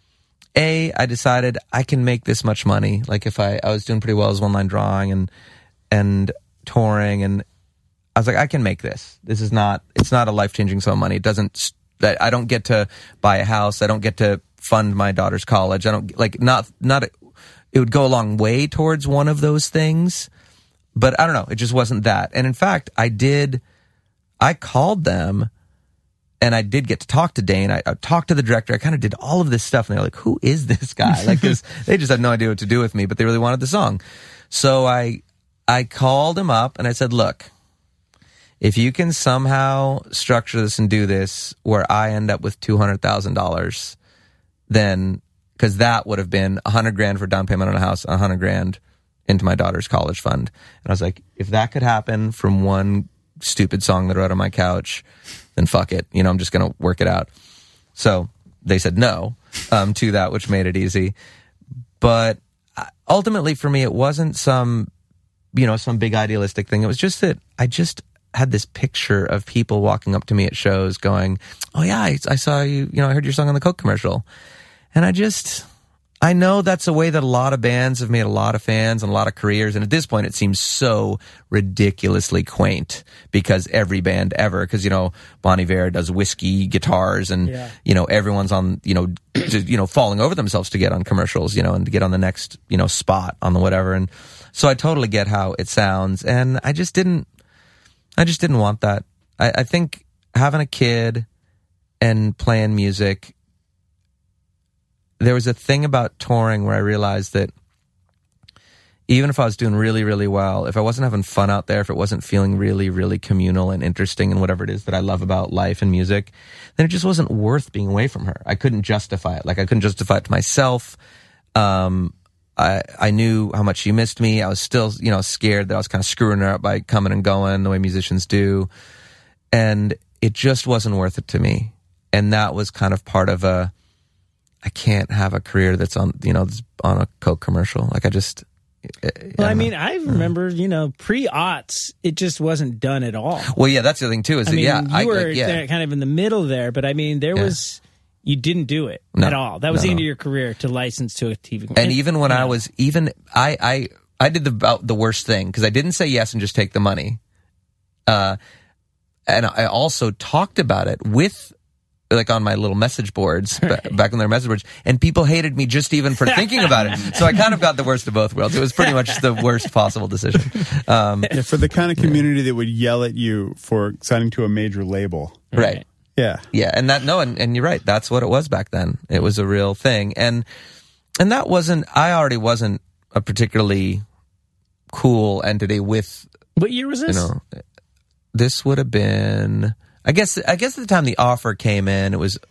A, I decided I can make this much money. Like if I, I was doing pretty well as one-line drawing and, and touring, and I was like, I can make this. This is not, it's not a life-changing sum of money. It doesn't, I don't get to buy a house. I don't get to fund my daughter's college. I don't, like, not, not, it would go a long way towards one of those things, but I don't know. It just wasn't that. And in fact, I did, I called them and I did get to talk to Dane. I, I talked to the director. I kind of did all of this stuff, and they're like, who is this guy? Like, 'cause they just had no idea what to do with me, but they really wanted the song. So I, I called him up and I said, look, if you can somehow structure this and do this where I end up with two hundred thousand dollars, then, because that would have been a hundred grand for down payment on a house, a hundred grand into my daughter's college fund. And I was like, if that could happen from one stupid song that I wrote on my couch, then fuck it. You know, I'm just going to work it out. So they said no um, to that, which made it easy. But ultimately for me, it wasn't some, you know, some big idealistic thing. It was just that I just had this picture of people walking up to me at shows going, oh yeah, I, I saw you, you know, I heard your song on the Coke commercial. And I just, I know that's a way that a lot of bands have made a lot of fans and a lot of careers. And at this point, it seems so ridiculously quaint because every band ever, because, you know, Bon Iver does whiskey guitars and, Yeah. you know, everyone's on, you know, just, you know, falling over themselves to get on commercials, you know, and to get on the next, you know, spot on the whatever. And so I totally get how it sounds. And I just didn't, I just didn't want that. I, I think having a kid and playing music, there was a thing about touring where I realized that even if I was doing really, really well, if I wasn't having fun out there, if it wasn't feeling really, really communal and interesting and whatever it is that I love about life and music, then it just wasn't worth being away from her. I couldn't justify it. Like I couldn't justify it to myself. Um, I, I knew how much she missed me. I was still, you know, scared that I was kind of screwing her up by coming and going the way musicians do. And it just wasn't worth it to me. And that was kind of part of a, I can't have a career that's on, you know, that's on a Coke commercial. Like I just, I, Well, I I don't mean, know. I remember, you know, pre-aughts, it just wasn't done at all. Well, yeah, that's the other thing too. Is I that mean, yeah, you I, were like, yeah. there kind of in the middle there, but I mean, there Yeah. was, you didn't do it No. at all. That was No, the end no. of your career to license to a T V. And even when you I know. was, even I, I, I did the about the worst thing because I didn't say yes and just take the money. Uh, and I also talked about it with, like on my little message boards, Right. ba- back on their message boards, and people hated me just even for thinking about it. So I kind of got the worst of both worlds. It was pretty much the worst possible decision. Um, Yeah, for the kind of community that would yell at you for signing to a major label. right. Yeah. Yeah, and that no, and, and you're right. That's what it was back then. It was a real thing, and and that wasn't. I already wasn't a particularly cool entity with, What year was you this? know. This would have been, I guess. I guess at the time the offer came in, it was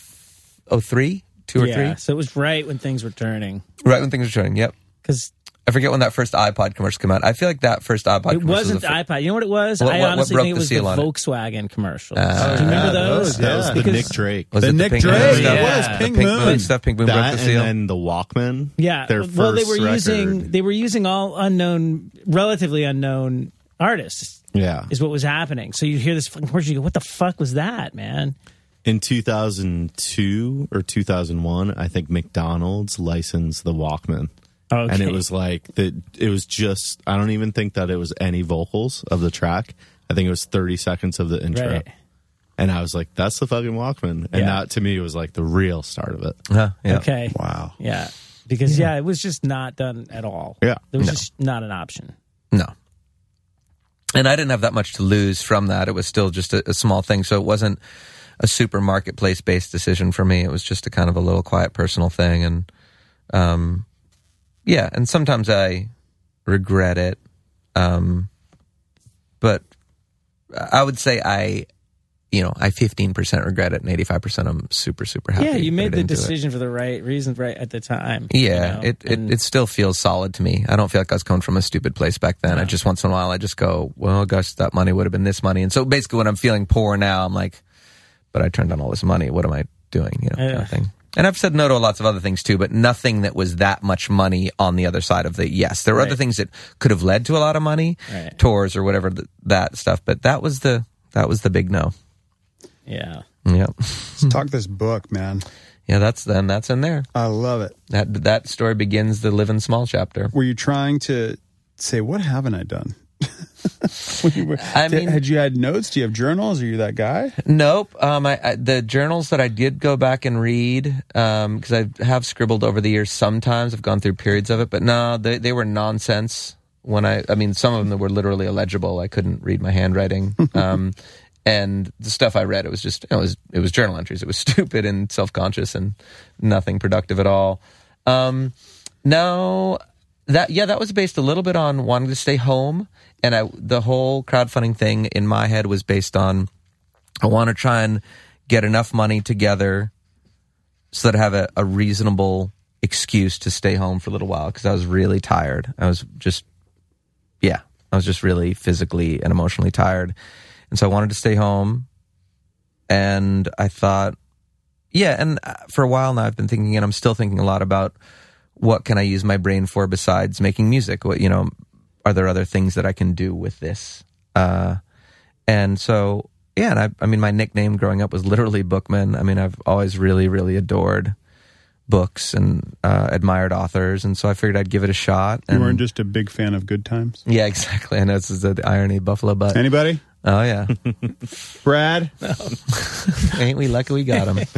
oh three, two or yeah, three, so it was right when things were turning. right when things were turning. Yep. Because I forget when that first iPod commercial came out. I feel like that first iPod it commercial wasn't was the the fir- iPod. You know what it was? What- I what- what honestly broke think it the was the seal on it? Volkswagen commercials. Ah. Do you remember Yeah, those? That was the Because- Nick Drake. Was The it Nick Pink Drake, Moon it stuff? was The Pink Pink Moon. Moon stuff. Pink Moon broke That the and seal. then the Walkman. Yeah, their well, they first were using record. they were using all unknown, relatively unknown artists. Yeah. Is what was happening. So you hear this fucking commercial, you go, "What the fuck was that, man?" In two thousand two or two thousand one, I think McDonald's licensed the Walkman. Okay. And it was like the it was just I don't even think that it was any vocals of the track. I think it was thirty seconds of the intro. Right. And I was like, that's the fucking Walkman. And Yeah. that to me was like the real start of it. Huh, yeah. Okay. Wow. Yeah. Because yeah. it was just not done at all. Yeah. There was No. just not an option. No. And I didn't have that much to lose from that. It was still just a, a small thing. So it wasn't a super marketplace based decision for me. It was just a kind of a little quiet personal thing. And, um, yeah. And sometimes I regret it. Um, but I would say I, you know, I fifteen percent regret it and eighty-five percent I'm super, super happy. Yeah, you that I made the didn't do it. decision for the right reasons right at the time. Yeah, you know? it, it And- it still feels solid to me. I don't feel like I was coming from a stupid place back then. I just once in a while I just go, well, gosh, that money would have been this money. And so basically when I'm feeling poor now, I'm like, but I turned down all this money. What am I doing? You know, Yeah. kind of thing. And I've said no to lots of other things too, but nothing that was that much money on the other side of the yes. There were Right. other things that could have led to a lot of money, Right. tours or whatever th- that stuff, but that was the that was the big no. Yeah. Yeah, Let's talk this book, man. yeah. That's then that's in there. I love it. That that story begins the Live in Small chapter. Were you trying to say, what haven't I done? When you were- I did- mean- had you had notes? Do you have journals? Are you that guy? Nope. Um, I, I the journals that I did go back and read, um, because I have scribbled over the years. Sometimes I've gone through periods of it, but no, they they were nonsense. When I, I mean, some of them were literally illegible. I couldn't read my handwriting. Um, and the stuff I read, it was just, it was it was journal entries. It was stupid and self conscious and nothing productive at all. Um, no, that yeah, that was based a little bit on wanting to stay home. And I, the whole crowdfunding thing in my head was based on, I want to try and get enough money together so that I have a, a reasonable excuse to stay home for a little while, because I was really tired. I was just, yeah, I was just really physically and emotionally tired. And so I wanted to stay home. And I thought, yeah, and for a while now I've been thinking, and I'm still thinking a lot about, what can I use my brain for besides making music? What, you know, are there other things that I can do with this? Uh, and so, yeah, and I, I mean, my nickname growing up was literally Bookman. I mean, I've always really, really adored books and uh, admired authors, and so I figured I'd give it a shot. You And, weren't just a big fan of Good Times? yeah, exactly. I know this is the irony, Buffalo Butt. Anybody? Oh, yeah. Brad? Ain't we lucky we got him?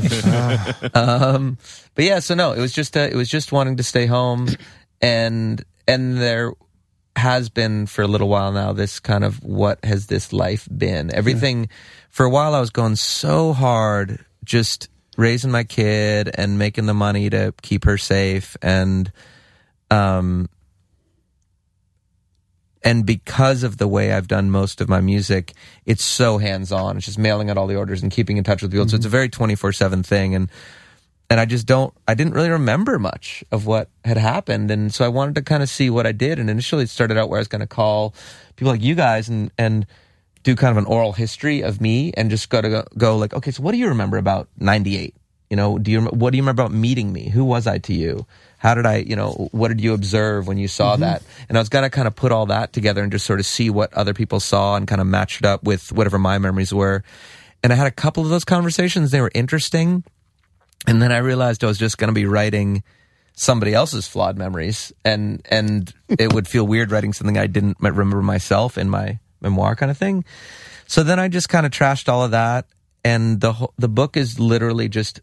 um, but yeah, so no, it was just uh, it was just wanting to stay home, and and there has been for a little while now this kind of, what has this life been? Everything. Yeah. For a while I was going so hard, just raising my kid and making the money to keep her safe, and um. And because of the way I've done most of my music, it's so hands-on. It's just mailing out all the orders and keeping in touch with people. Mm-hmm. So it's a very twenty-four seven thing. And and I just don't, I didn't really remember much of what had happened. And so I wanted to kind of see what I did. And initially it started out where I was going to call people like you guys and, and do kind of an oral history of me and just go to go, go like, okay, so what do you remember about ninety-eight? You know, do you, what do you remember about meeting me? Who was I to you? How did I, you know, what did you observe when you saw mm-hmm. that? And I was going to kind of put all that together and just sort of see what other people saw and kind of match it up with whatever my memories were. And I had a couple of those conversations. They were interesting. And then I realized I was just going to be writing somebody else's flawed memories. And, and it would feel weird writing something I didn't remember myself in my memoir kind of thing. So then I just kind of trashed all of that. And the whole, the book is literally just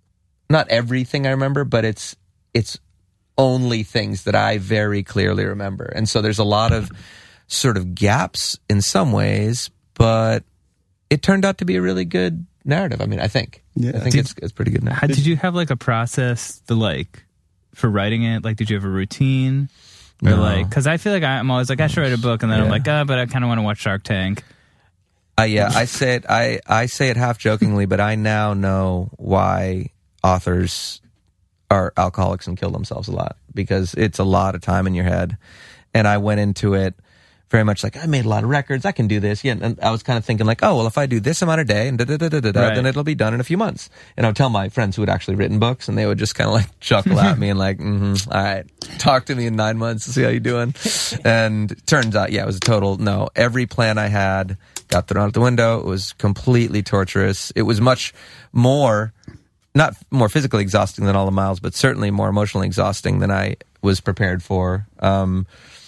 not everything I remember, but it's, it's only things that I very clearly remember. And so there's a lot of sort of gaps in some ways, but it turned out to be a really good narrative. I mean, I think. Yeah. I think Did- it's it's pretty good now. How, did you have like a process to like for writing it? Like, did you have a routine? Or No. like, because I feel like I'm always like, I should write a book, and then I'm Yeah. like, ah, but I kind of want to watch Shark Tank. Uh, yeah, I say it. I, I say it half jokingly, but I now know why authors are alcoholics and kill themselves a lot, because it's a lot of time in your head. And I went into it very much like, I made a lot of records, I can do this. Yeah, and I was kind of thinking like, oh, well, if I do this amount a day and da da da da da, Right. then it'll be done in a few months. And I would tell my friends who had actually written books, and they would just kind of like chuckle at me and like, mm-hmm, all right, talk to me in nine months to see how you're doing. And it turns out, yeah, it was a total no. Every plan I had got thrown out the window. It was completely torturous. It was much more, not more physically exhausting than all the miles, but certainly more emotionally exhausting than I was prepared for. Um,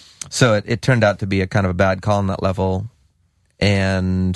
so it, it turned out to be a kind of a bad call on that level. And,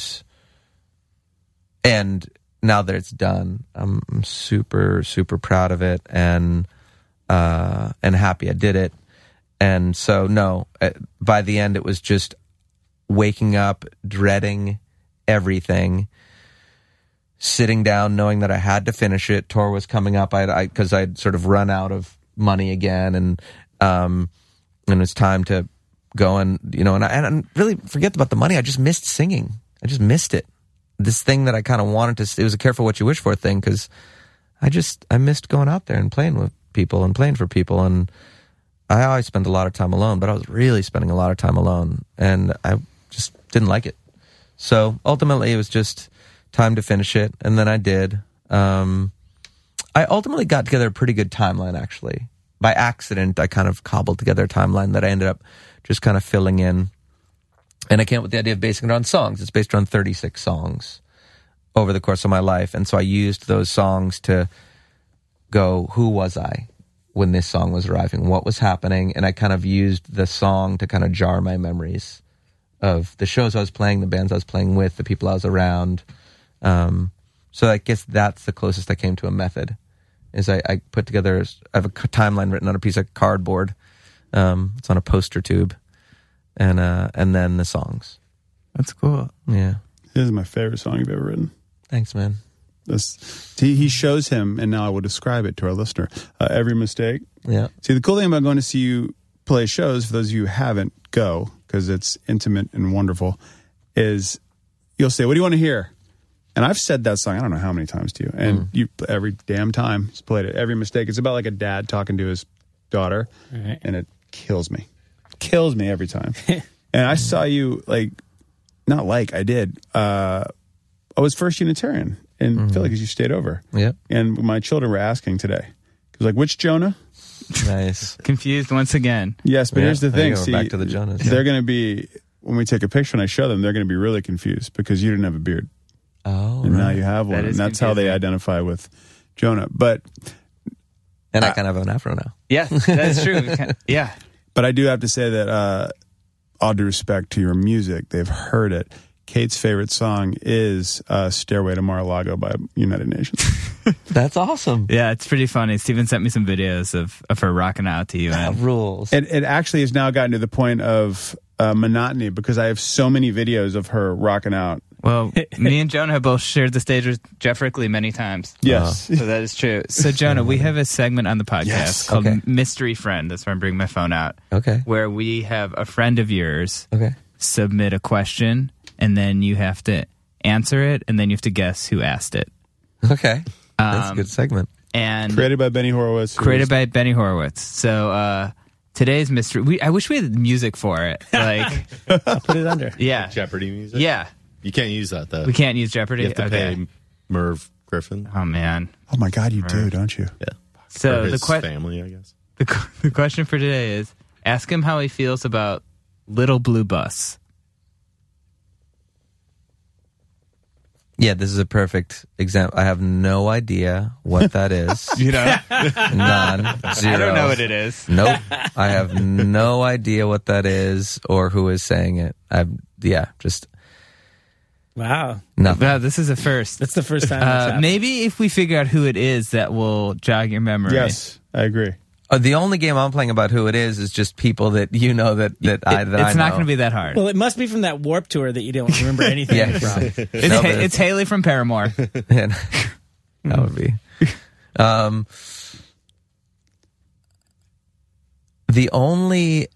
and now that it's done, I'm, I'm super, super proud of it and, uh, and happy I did it. And so, no, uh, by the end, it was just waking up, dreading everything, sitting down, knowing that I had to finish it. Tour was coming up, I, I, cause I'd sort of run out of money again. And, um, and it's time to go and, you know, and I, and I really forget about the money. I just missed singing. I just missed it. this thing that I kind of wanted to. It was a careful what you wish for thing because I just I missed going out there and playing with people and playing for people, and I always spent a lot of time alone, but I was really spending a lot of time alone, and I just didn't like it. So ultimately, it was just time to finish it, and then I did. Um, I ultimately got together a pretty good timeline, actually. By accident, I kind of cobbled together a timeline that I ended up just kind of filling in. And I came up with the idea of basing it on songs. It's based on thirty-six songs over the course of my life. And so I used those songs to go, who was I when this song was arriving? What was happening? And I kind of used the song to kind of jar my memories of the shows I was playing, the bands I was playing with, the people I was around. Um, so I guess that's the closest I came to a method, is I, I put together, I have a timeline written on a piece of cardboard. Um, it's on a poster tube. And uh, and then the songs. That's cool. Yeah. This is my favorite song you've ever written. Thanks, man. This, he, he shows him, and now I will describe it to our listener. Uh, Every Mistake. Yeah. See, the cool thing about going to see you play shows, for those of you who haven't, go, because it's intimate and wonderful, is you'll say, what do you want to hear? And I've said that song, I don't know how many times to you. And mm. you every damn time he's played it. Every Mistake. It's about like a dad talking to his daughter, right. And it kills me. Kills me every time. And I saw you, like, not like, I did. Uh, I was First Unitarian in mm-hmm. Philly because you stayed over. Yeah. And my children were asking today. It was like, which Jonah? Nice. Confused once again. Yes, but yeah, here's the thing. See, back to the Jonas. They're going to be, when we take a picture and I show them, they're going to be really confused because you didn't have a beard. Oh, and right. now you have one. That and is that's how they confusing. identify with Jonah. But And I uh, kind of have an afro now. Yeah, that's true. Yeah. But I do have to say that, uh, all due respect to your music, they've heard it. Kate's favorite song is uh, Stairway to Mar-a-Lago by United Nations. That's awesome. Yeah, it's pretty funny. Steven sent me some videos of, of her rocking out to you. That And rules. It, it actually has now gotten to the point of uh, monotony because I have so many videos of her rocking out. Well, me and Jonah have both shared the stage with Jeff Rickley many times. Yes. So that is true. So, Jonah, we have a segment on the podcast Yes. called Okay. Mystery Friend. That's where I'm bringing my phone out. Okay. Where we have a friend of yours Okay. submit a question, and then you have to answer it, and then you have to guess who asked it. Okay. That's a Um, good segment. And Created by Benny Horowitz. who created is- by Benny Horowitz. So uh, today's mystery. We, I wish we had music for it. Like, I'll put it under. yeah, Jeopardy music? yeah. You can't use that, though. We can't use Jeopardy. You have to Okay. pay Merv Griffin. Oh man. Oh my God, you do, don't you? Yeah. So Or the his que- family, I guess. the qu- the question for today is: ask him how he feels about Little Blue Bus. Yeah, this is a perfect example. I have no idea what that is. You know, None. Zero. I don't know what it is. Nope. I have no idea what that is or who is saying it. I've, yeah, just Wow. nothing. Wow, this is a first. That's the first time that's Uh, happened. maybe if we figure out who it is, that will jog your memory. Yes, I agree. Uh, the only game I'm playing about who it is is just people that you know that, that I It- that it's I not know. going to be that hard. Well, it must be from that Warp Tour that you don't remember anything Yeah. from. it's, No, Ha- but it's Haley from Paramore. And that would be. Um, the only,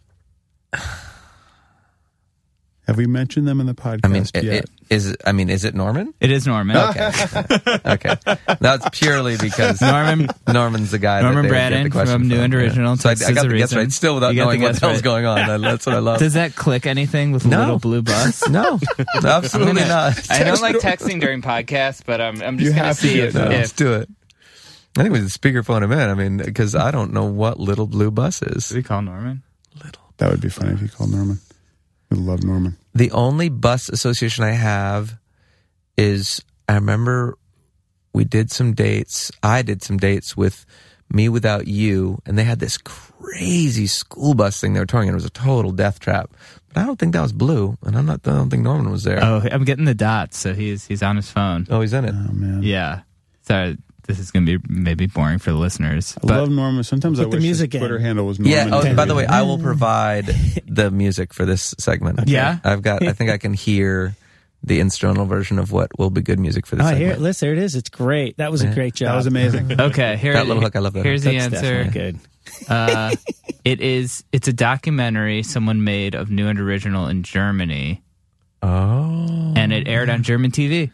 Have we mentioned them in the podcast I mean, it, yet? it, is I mean, is it Norman? It is Norman. Okay, okay. That's purely because Norman Norman's the guy. Norman that they would get Braden the question from New and Original. So I, Texas I got is the a guess right reason. still without You got the knowing what guess the hell's right. going on. That's what I love. Does that click anything with No. Little Blue Bus? No, absolutely I'm gonna- not. I don't like texting during podcasts, but I'm, I'm just You going to have to see do if, it now. No, let's if do it. I think we should speakerphone him in. I mean, because I don't know what Little Blue Bus is. do we call Norman? That would be funny if you called Norman. I love Norman. The only bus association I have is I remember we did some dates. I did some dates with Me Without You, and they had this crazy school bus thing they were touring, and it was a total death trap. But I don't think that was Blue, and I'm not. I don't think Norman was there. Oh, I'm getting the dots, so he's he's on his phone. Oh, he's in it. Oh, man. Yeah. Sorry, this is going to be maybe boring for the listeners. I But love Norman. Sometimes I Put the wish music his in. Twitter handle was Norman. Yeah. Oh, Terry. by the way, I will provide the music for this segment. Yeah? I've got. I think I can hear the instrumental version of what will be good music for this Oh, segment. here, Liz, there it is. It's great. That was a Yeah. great job. That was amazing. okay, here That little hook, I love that Here's hook. the That's answer. definitely good. Uh, it is. It's a documentary someone made of New and Original in Germany, Oh. and it aired on German T V.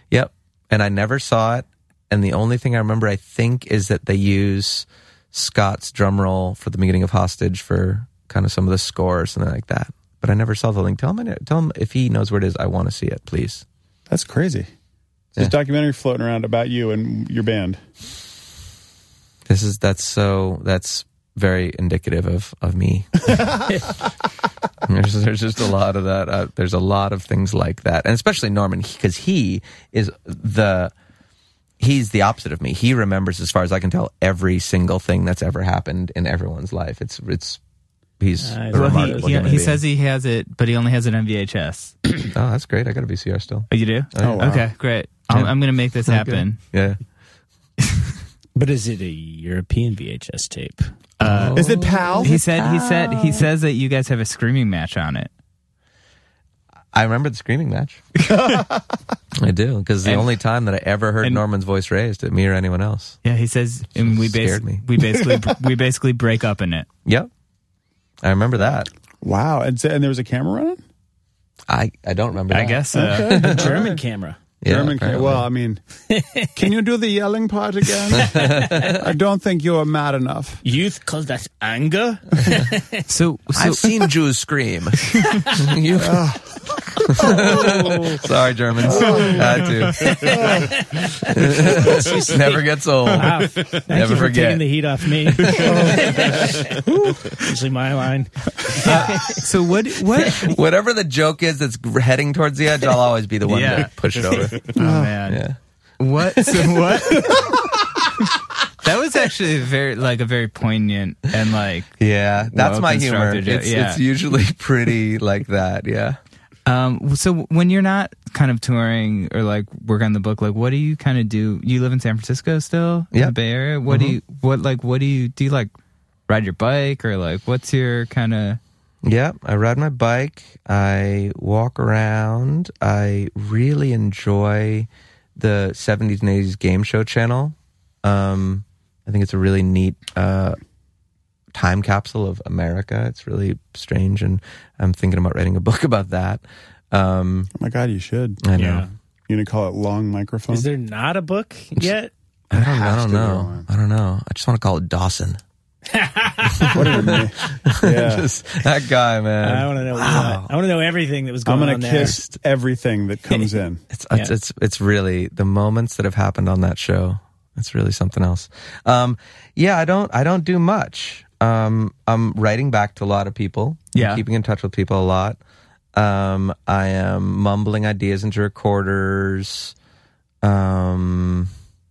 Yep. And I never saw it. And the only thing I remember, I think, is that they use Scott's drum roll for the beginning of Hostage for kind of some of the score or something like that. But I never saw the link. Tell him, tell him if he knows where it is. I want to see it, please. That's crazy. There's Yeah. a documentary floating around about you and your band. This is that's so that's very indicative of of me. there's, there's just a lot of that. Uh, there's a lot of things like that, and especially Norman, because he is the he's the opposite of me. He remembers, as far as I can tell, every single thing that's ever happened in everyone's life. It's it's he's Uh, a Well, he remarkable he, human he being. says he has it, but he only has it on V H S. Oh, that's great. I got a V C R still. Oh, you do? Oh, wow. Okay, great. I'm, I'm going to make this happen. Yeah. But is it a European V H S tape? Uh, Is it PAL? He said he said he says that you guys have a screaming match on it. I remember the screaming match. I do, because the And- only time that I ever heard and- Norman's voice raised, at me or anyone else. Yeah, he says, and we Scared basically me. we basically we basically break up in it. Yep. I remember that. Wow. And, so- and there was a camera running? I, I don't remember I that. guess so. A German camera. Yeah, German camera. apparently. Well, I mean, can you do the yelling part again? I don't think you are mad enough. Youth call that anger? So, so I've seen Jews scream. You- Sorry, Germans. Had to. Never gets old. Wow. Thank Never you for forget. taking the heat off me. Usually my line. so what what? Whatever the joke is that's heading towards the edge, I'll always be the one Yeah. to push it over. Oh man, Yeah. what? So what? That was actually very like a very poignant and like Yeah, that's Well my humor. constructed joke, It's, yeah. it's usually pretty like that. Yeah. Um, so when you're not kind of touring or like work on the book, like what do you kind of do? You live in San Francisco still, in Yeah. the Bay Area. What do you what like what do you do? You like ride your bike or like what's your kind of? Yeah, I ride my bike. I walk around. I really enjoy the seventies and eighties game show channel. Um, I think it's a really neat uh, time capsule of America. It's really strange, and I'm thinking about writing a book about that. Um, Oh my God, you should. I know. Yeah. You gonna call it Long Microphone? Is there not a book yet? I don't, I has don't to be know. one. I don't know. I just want to call it Dawson. What are you name? Yeah. Just that guy, man. I want to know. What, I want to know everything that was I'm going gonna on there. kiss everything that comes in. It's, it's Yeah. it's it's really the moments that have happened on that show. It's really something else. Um, yeah, I don't I don't do much. Um, I'm writing back to a lot of people. I'm Yeah. keeping in touch with people a lot. Um, I am mumbling ideas into recorders. Um,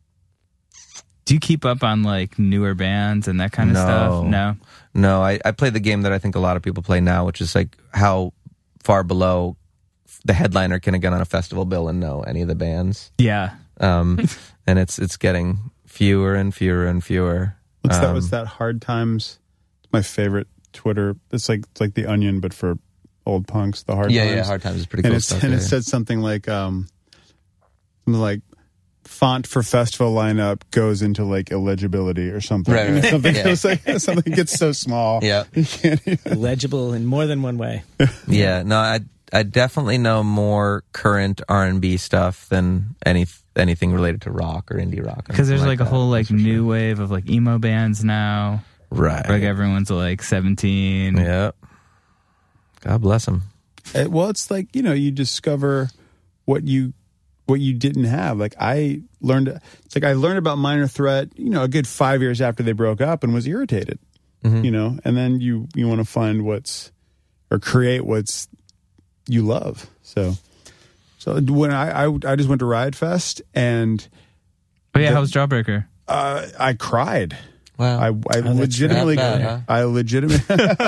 Do you keep up on like newer bands and that kind of No. stuff? No. no, I, I play the game that I think a lot of people play now, which is like how far below the headliner can get on a festival bill and know any of the bands. Yeah. Um, and it's it's getting fewer and fewer and fewer. What's that? Um, What's that? Hard Times. It's my favorite Twitter. It's like it's like the Onion, but for old punks. The Hard Yeah, Times. yeah, Hard Times is pretty and cool it's, stuff. And yeah. it said something like, um, something like font for festival lineup goes into like illegibility or something. Right, right, right. Something Yeah. it's like something gets so small. Yeah. You can't even. Legible in more than one way. Yeah, no, I I definitely know more current R and B stuff than any anything related to rock or indie rock. Because there's like, a that, whole like that's for new sure. wave of like emo bands now. right. Like everyone's like seventeen. Yeah. God bless them. Uh, Well, it's like, you know, you discover what you what you didn't have. Like I learned, it's like I learned about Minor Threat, you know, a good five years after they broke up and was irritated, you know, and then you you want to find what's or create what's you love. So, so when I I, I just went to Riot Fest and But yeah, The- how was Jawbreaker? uh, I cried. Wow. I, I legitimately, Not bad, huh? I legitimately,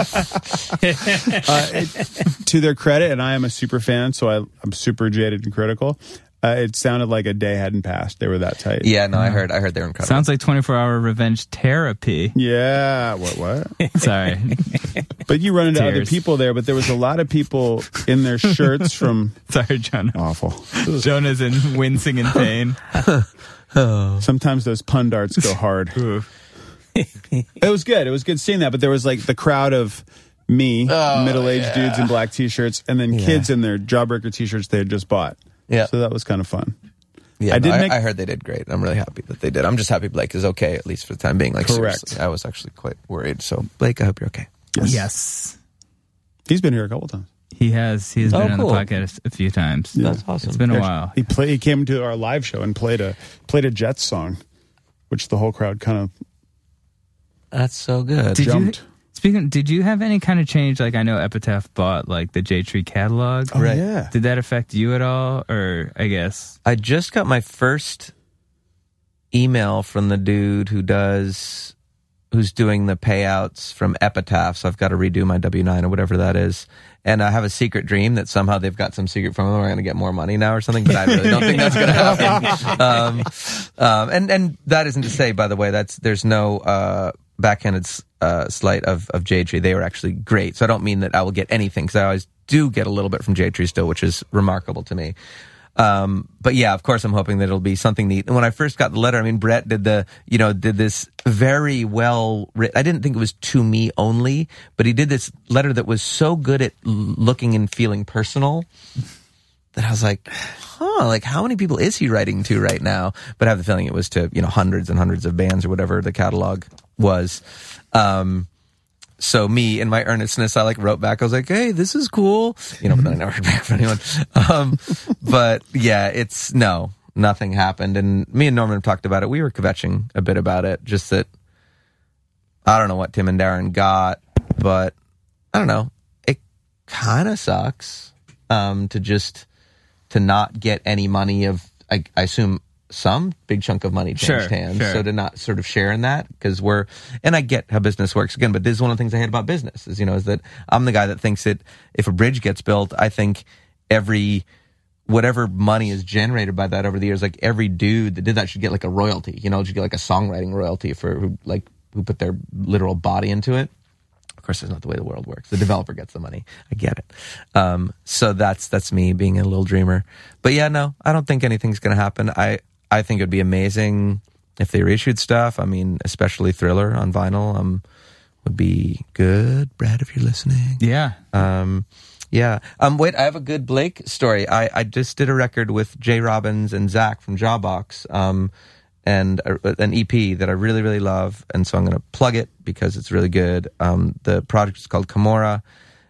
uh, it, to their credit, and I am a super fan, so I, I'm super jaded and critical. Uh, it sounded like a day hadn't passed. They were that tight. Yeah, no, I heard I heard they were incredible. Sounds like twenty-four hour revenge therapy. Yeah. What? What? Sorry. But you run into other Tears. people there. But there was a lot of people in their shirts from Sorry, Jonah. awful. Jonah's in wincing in pain. Sometimes those pun darts go hard. It was good. It was good seeing that. But there was like the crowd of me, middle-aged dudes in black t-shirts, and then kids in their Jawbreaker t-shirts they had just bought. Yeah. So that was kind of fun. Yeah, I no, did I, make. I heard they did great. I'm really happy that they did. I'm just happy Blake is okay, at least for the time being. Like, Correct. seriously, I was actually quite worried. So, Blake, I hope you're okay. Yes. Yes. He's been here a couple times. He has. He's Oh, been cool. on the podcast a few times. Yeah. That's awesome. It's been a Actually, while. He play. He came to our live show and played a played a Jets song, which the whole crowd kind of That's so good. Did jumped. you? Speaking, did you have any kind of change? Like, I know Epitaph bought like the J Tree catalog. Oh, Right. yeah. Did that affect you at all? Or I guess. I just got my first email from the dude who does, who's doing the payouts from Epitaph. So I've got to redo my W nine or whatever that is. And I have a secret dream that somehow they've got some secret formula where I'm going to get more money now or something, but I really don't think that's going to happen. Um, um, and, and that isn't to say, by the way, that's, there's no, uh, backhanded uh, slight of, of J Tree. They were actually great. So I don't mean that I will get anything, because I always do get a little bit from J Tree still, which is remarkable to me. Um, but yeah, of course, I'm hoping that it'll be something neat. And when I first got the letter, I mean, Brett did the, you know, did this very well written, I didn't think it was to me only, but he did this letter that was so good at looking and feeling personal that I was like, huh, like how many people is he writing to right now? But I have the feeling it was to, you know, hundreds and hundreds of bands or whatever the catalog was. Um, so me in my earnestness, I like wrote back. I was like, hey, this is cool. You know, but then I never heard back from anyone. Um, but yeah, it's no, nothing happened. And me and Norman talked about it. We were kvetching a bit about it. Just that I don't know what Tim and Darren got, but I don't know. It kind of sucks, um, to just, to not get any money of, I, I assume, some big chunk of money changed Sure, hands. sure. So to not sort of share in that, because we're, and I get how business works again, but this is one of the things I hate about business is, you know, is that I'm the guy that thinks that if a bridge gets built, I think every, whatever money is generated by that over the years, like every dude that did that should get like a royalty, you know, should get like a songwriting royalty for who, like, who put their literal body into it. Of course, that's not the way the world works. The developer gets the money. I get it. Um, so that's that's me being a little dreamer. But yeah, no, I don't think anything's going to happen. I, I think it would be amazing if they reissued stuff. I mean, especially Thriller on vinyl um, would be good. Brad, if you're listening. Yeah. Um, yeah. Um, wait, I have a good Blake story. I, I just did a record with Jay Robbins and Zach from Jawbox. Um, and a, an E P that I really, really love. And so I'm going to plug it because it's really good. Um, the project is called Kimura.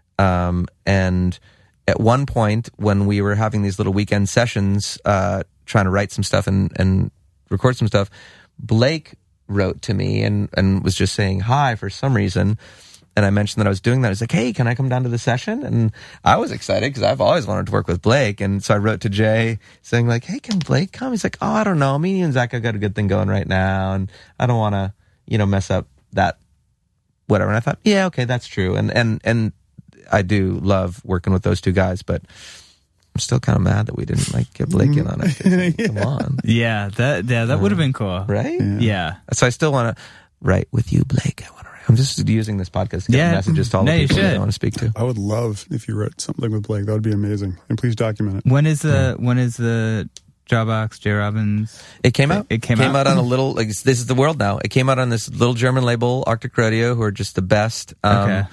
Um, and at one point when we were having these little weekend sessions, uh, trying to write some stuff and, and record some stuff, Blake wrote to me and, and was just saying hi for some reason. And I mentioned that I was doing that. He's like, hey, can I come down to the session? And I was excited because I've always wanted to work with Blake. And so I wrote to Jay saying like, hey, can Blake come? He's like, oh, I don't know. Me and Zach have got a good thing going right now. And I don't want to, you know, mess up that whatever. And I thought, yeah, okay, that's true. And, and, and I do love working with those two guys, but I'm still kind of mad that we didn't like get Blake in on it. Yeah. Come on. Yeah. That. Yeah. That would have been cool. Right? Yeah. Yeah. So I still want to write with you, Blake. I want to write. I'm just using this podcast to get Yeah. messages to all No, the you people that should. I want to speak to. I would love if you wrote something with Blake. That would be amazing. And please document it. When is the when is the Jawbox J Robbins? It came out. It came out? on a little. Like, this is the world now. It came out on this little German label, Arctic Rodeo, who are just the best. Um, Okay.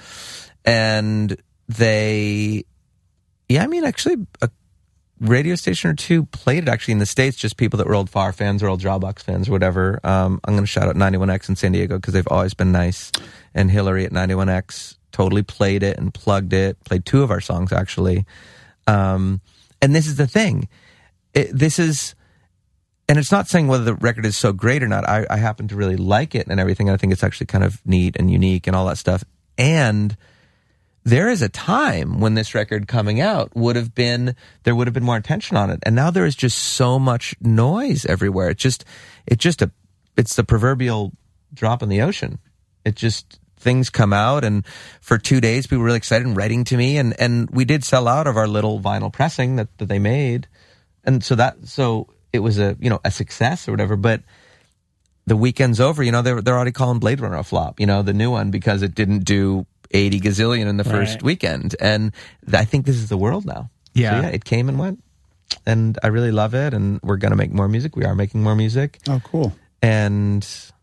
And they, yeah, I mean, actually, a radio station or two played it actually in the States. Just people that were old F A R fans or old Jawbox fans or whatever. Um, I'm going to shout out ninety-one X in San Diego because they've always been nice. And Hillary at ninety-one X totally played it and plugged it. Played two of our songs actually. Um, and this is the thing. It, this is, and it's not saying whether the record is so great or not. I, I happen to really like it and everything. I think it's actually kind of neat and unique and all that stuff. And there is a time when this record coming out would have been, there would have been more attention on it. And now there is just so much noise everywhere. It just, it just a, it's the proverbial drop in the ocean. It just, things come out, and for two days people were really excited and writing to me, and, and we did sell out of our little vinyl pressing that, that they made. And so that, so it was a, you know, a success or whatever, but the weekend's over, you know, they're, they're already calling Blade Runner a flop, you know, the new one, because it didn't do eighty gazillion in the first Right. weekend. And I think this is the world now. Yeah. So yeah, it came and went, and I really love it. And we're going to make more music. We are making more music. Oh, cool. And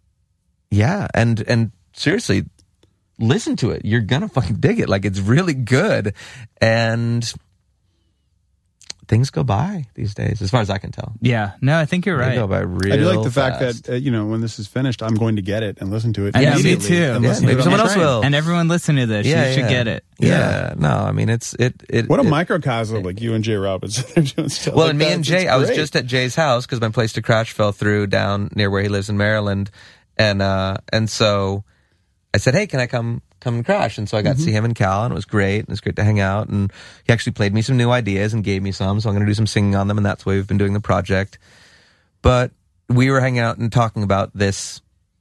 yeah, and, and seriously, listen to it. You're going to fucking dig it. Like, it's really good. And things go by these days, as far as I can tell. Yeah, no, I think you're They right. go by real I do like the fast. fact that uh, you know when this is finished, I'm going to get it and listen to it. Yeah, me immediately too. and Yeah, listen to maybe it on someone the else train. will. And everyone listening to this, Yeah, you should yeah. get it. Yeah. no, I mean it's it. it What a it, microcosm like you and Jay Robinson are doing stuff. Well, like and me that. and Jay, It's I was great. just at Jay's house because my place to crash fell through down near where he lives in Maryland, and uh, and so I said, hey, can I come come and crash? And so I got to see him and Cal, and it was great. And it was great to hang out. And he actually played me some new ideas and gave me some, so I'm going to do some singing on them, and that's the way we've been doing the project. But we were hanging out and talking about this,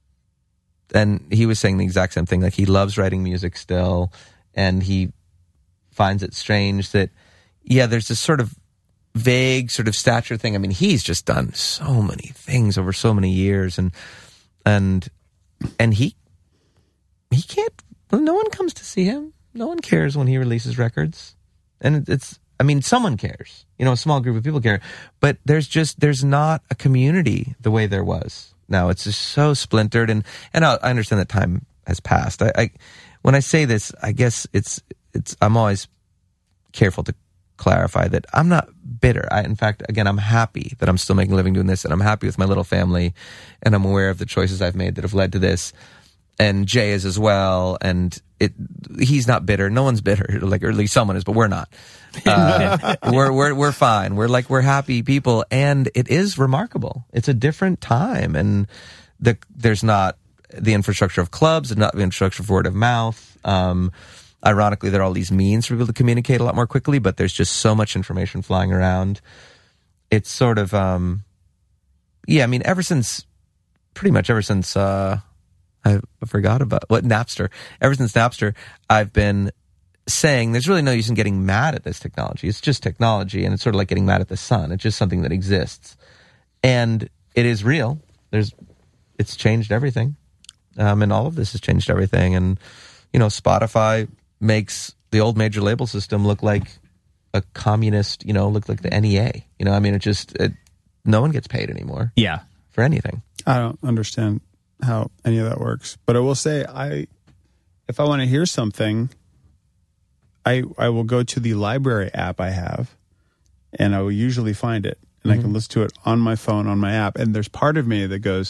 and he was saying the exact same thing. Like, he loves writing music still, and he finds it strange that, yeah, there's this sort of vague sort of stature thing. I mean, he's just done so many things over so many years, and and and he he can't. No one comes to see him. No one cares when he releases records, and it's. I mean, someone cares. You know, a small group of people care, but there's just there's not a community the way there was. Now it's just so splintered, and and I, I understand that time has passed. I, I when I say this, I guess it's it's. I'm always careful to clarify that I'm not bitter. I, in fact, again, I'm happy that I'm still making a living doing this, and I'm happy with my little family, and I'm aware of the choices I've made that have led to this. And Jay is as well, and it he's not bitter. No one's bitter, like, or at least someone is, but we're not. Uh, we're we're we're fine. We're like we're happy people, and it is remarkable. It's a different time, and the there's not the infrastructure of clubs, and not the infrastructure of word of mouth. Um, ironically, there are all these means for people to communicate a lot more quickly, but there's just so much information flying around. It's sort of, um, yeah. I mean, ever since, pretty much ever since. Uh, I forgot about what Napster. Ever since Napster, I've been saying there's really no use in getting mad at this technology. It's just technology, and it's sort of like getting mad at the sun. It's just something that exists, and it is real. There's, it's changed everything, um, and all of this has changed everything. And you know, Spotify makes the old major label system look like a communist. You know, look like the N E A. You know, I mean, it just it, no one gets paid anymore. Yeah, for anything. I don't understand how any of that works, but I will say, I if I want to hear something, I I will go to the library app I have, and I will usually find it, and mm-hmm. I can listen to it on my phone, on my app. And there's part of me that goes,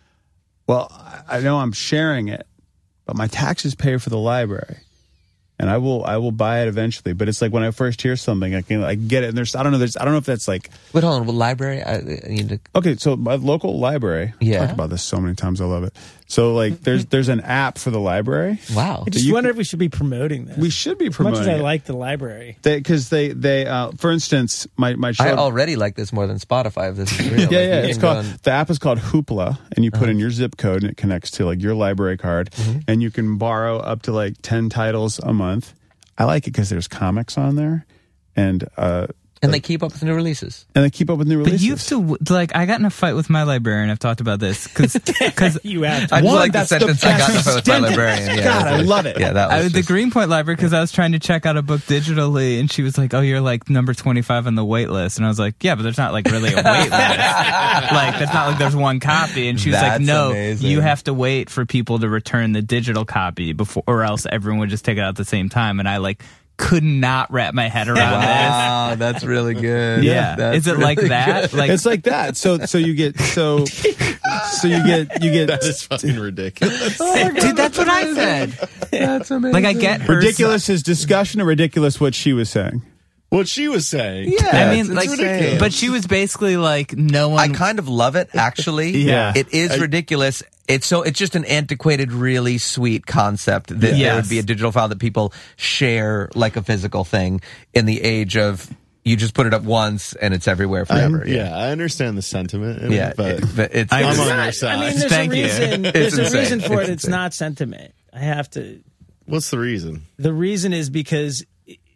well, I know I'm sharing it, but my taxes pay for the library, and I will I will buy it eventually. But it's like when I first hear something, I can I get it, and there's I don't know there's I don't know if that's like. Wait, hold on. Well, library. I, I need to. Okay, so my local library. Yeah. I've talked about this so many times. I love it. So like, there's there's an app for the library. Wow. I just you wonder can- if we should be promoting this. We should be As much promoting as I it. like the library. Because they, they, uh, for instance, my my show. I already like this more than Spotify. If this is real. yeah, Like, yeah. you It's can called go and- the app is called Hoopla, and you put in your zip code, and it connects to like your library card, and you can borrow up to like ten titles a month. I like it because there's comics on there, and uh, and they keep up with new releases. and they keep up with new But releases. you have to, like, I got in a fight with my librarian. I've talked about this because You have to. I just One, like the that's the sentence I got best with my sentence. librarian. Yeah, God, that's I it. love it. Yeah, that I was was the just- Greenpoint Library because I was trying to check out a book digitally, and she was like, "Oh, you're like number twenty-five on the wait list," and I was like, "Yeah, but there's not like really a wait list. Like, there's not like there's one copy." And she was like, That's "No, amazing. you have to wait for people to return the digital copy before, or else everyone would just take it out at the same time." And I like could not wrap my head around Wow, that's really good. this. Yeah, That's is it like really that? good. Like, It's like that. So so you get so so you get you get That is fucking ridiculous. dude, that's what I said. That's amazing. Like, I get her ridiculous his discussion, or ridiculous what she was saying. What she was saying. Yeah, I mean, it's like, insane. but she was basically like, no one. I kind of love it, actually. Yeah. It is ridiculous. It's so it's just an antiquated, really sweet concept that there Yes. would be a digital file that people share like a physical thing in the age of you just put it up once and it's everywhere forever. I, yeah, I understand the sentiment in Yeah, it, but it- but it's, I'm it's- on your I side. mean, there's Thank a you. reason. It's There's a insane. reason for It's it. It's insane. not sentiment. I have to. What's the reason? The reason is because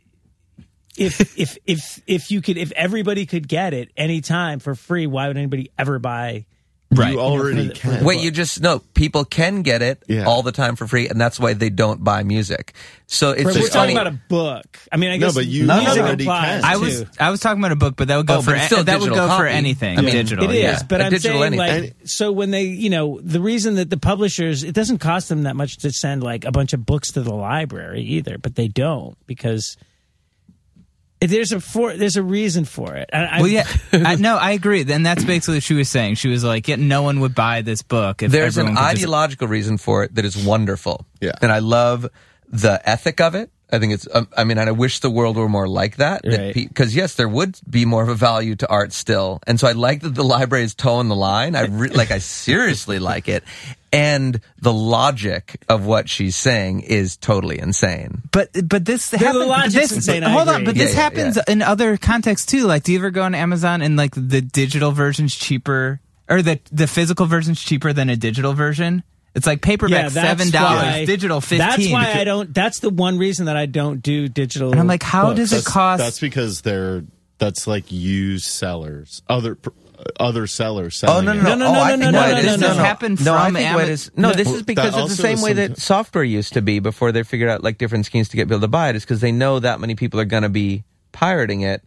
if if if if you could, if everybody could get it anytime for free, why would anybody ever buy? Right. You already for the- for can. the- Wait, you just no. People can get it Yeah. all the time for free, and that's why they don't buy music. So it's We're just talking funny. about a book. I mean, I No, guess but you No, no, music no. applies. I too. was I was talking about a book, but that would go Oh, for but it's still a that would digital go for copy. anything I mean, digital. It is, yeah. but A I'm digital saying anything. like, so when they, you know, the reason that the publishers, it doesn't cost them that much to send like a bunch of books to the library either, but they don't because There's a for there's a reason for it. I, I, Well, yeah, I, no, I agree. And that's basically what she was saying. She was like, yeah, no one would buy this book if There's an everyone could just- ideological reason for it that is wonderful. Yeah. And I love the ethic of it. I think it's, um, I mean, and I wish the world were more like that. Right. Because, yes, there would be more of a value to art still. And so I like that the library is towing the line. I re- like, I seriously like it. And the logic of what she's saying is totally insane. But but this the happens. logic's This, insane, I hold on, agree. but Yeah, this yeah, happens yeah. in other contexts too. Like, do you ever go on Amazon and like the digital version's cheaper, or the the physical version's cheaper than a digital version? It's like paperback yeah, that's seven why- dollars, digital fifteen. That's why because- I don't. That's the one reason that I don't do digital. And I'm like, how books. does it That's, cost? that's because they're that's like used sellers, other pr- other sellers selling. Oh, no, no, it. no. No, no, oh, no, I no, think no, why no, it no, is- no, no, no. no. happened No, I from think Ama- what it is, no, No, this well, is because that it's the also same is way some- that software used to be before they figured out like different schemes to get people to buy it, is because they know that many people are going to be pirating it.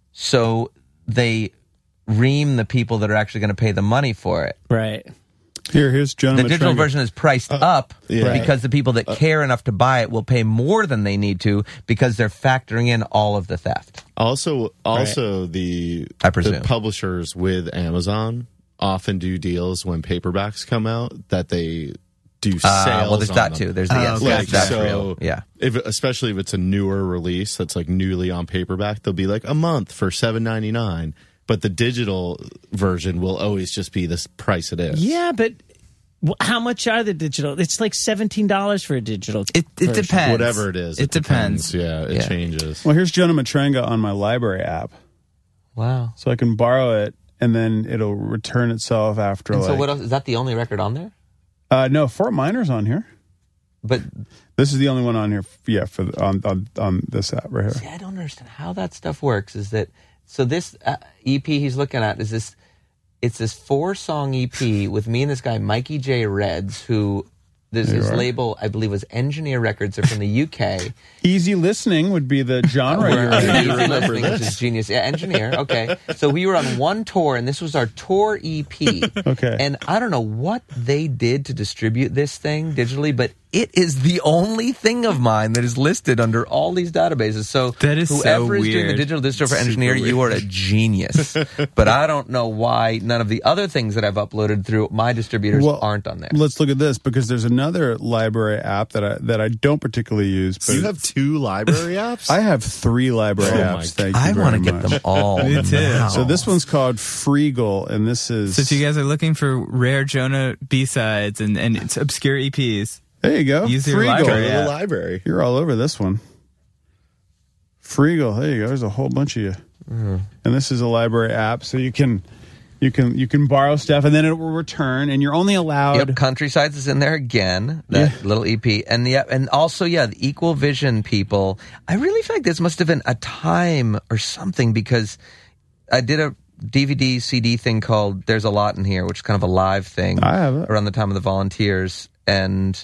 So they ream the people that are actually going to pay the money for it. right. Here, here's Jonah The digital Matrenga. version is priced up yeah. because the people that care enough to buy it will pay more than they need to because they're factoring in all of the theft. Also, also the I presume. the publishers with Amazon often do deals when paperbacks come out that they do sales. Uh, well, there's on that them. too. There's the Oh, yes, okay. Like, that's, that's so, real. Yeah. If, especially if it's a newer release that's like newly on paperback, they'll be like a month for seven ninety-nine. But the digital version will always just be this price it is. Yeah, but wh- how much are the digital? It's like seventeen dollars for a digital. It it version. depends. Whatever it is, It, depends. Yeah, it Yeah. changes. Well, here's Jonah Matrenga on my library app, Wow. so I can borrow it and then it'll return itself after. And like, so what else? Is that the only record on there? Uh, no, Fort Minor's on here. But This is the only one on here. Yeah, for the, on, on on this app right here. see, I don't understand how that stuff works. Is that so? This uh, E P he's looking at is this. It's this four song E P with me and this guy Mikey J. Reds, who this There you his are. label I believe was Engineer Records. They're from the U K. Easy listening would be the genre. you're We're in. easy listening, which is genius. Yeah, Engineer. Okay, so we were on one tour, and this was our tour E P. Okay. And I don't know what they did to distribute this thing digitally, but it is the only thing of mine that is listed under all these databases. So That is so whoever is doing the weird. digital distro for Super Engineer, weird. you are a genius. But I don't know why none of the other things that I've uploaded through my distributors Well, aren't on there. Let's look at this because there's another library app that I that I don't particularly use. But You have two library apps? I have three library Oh my apps. Thank you I very want to get much. them all. Me too. now. So this one's called Freegal, and this is. So if you guys are looking for rare Jonah B-sides and, and it's obscure E Ps, there you go. Use your Freegal. Go to library. the Yeah. library. You're all over this one. Freegal. There you go. There's a whole bunch of you. Mm. And this is a library app, so you can you can you can borrow stuff, and then it will return, and you're only allowed. Yep, Countrysides is in there again. That Yeah. little E P, and yeah, and also yeah, the Equal Vision people. I really feel like this must have been a time or something because I did a D V D C D thing called "There's a Lot in Here," which is kind of a live thing. I have it. around the time of the Volunteers, and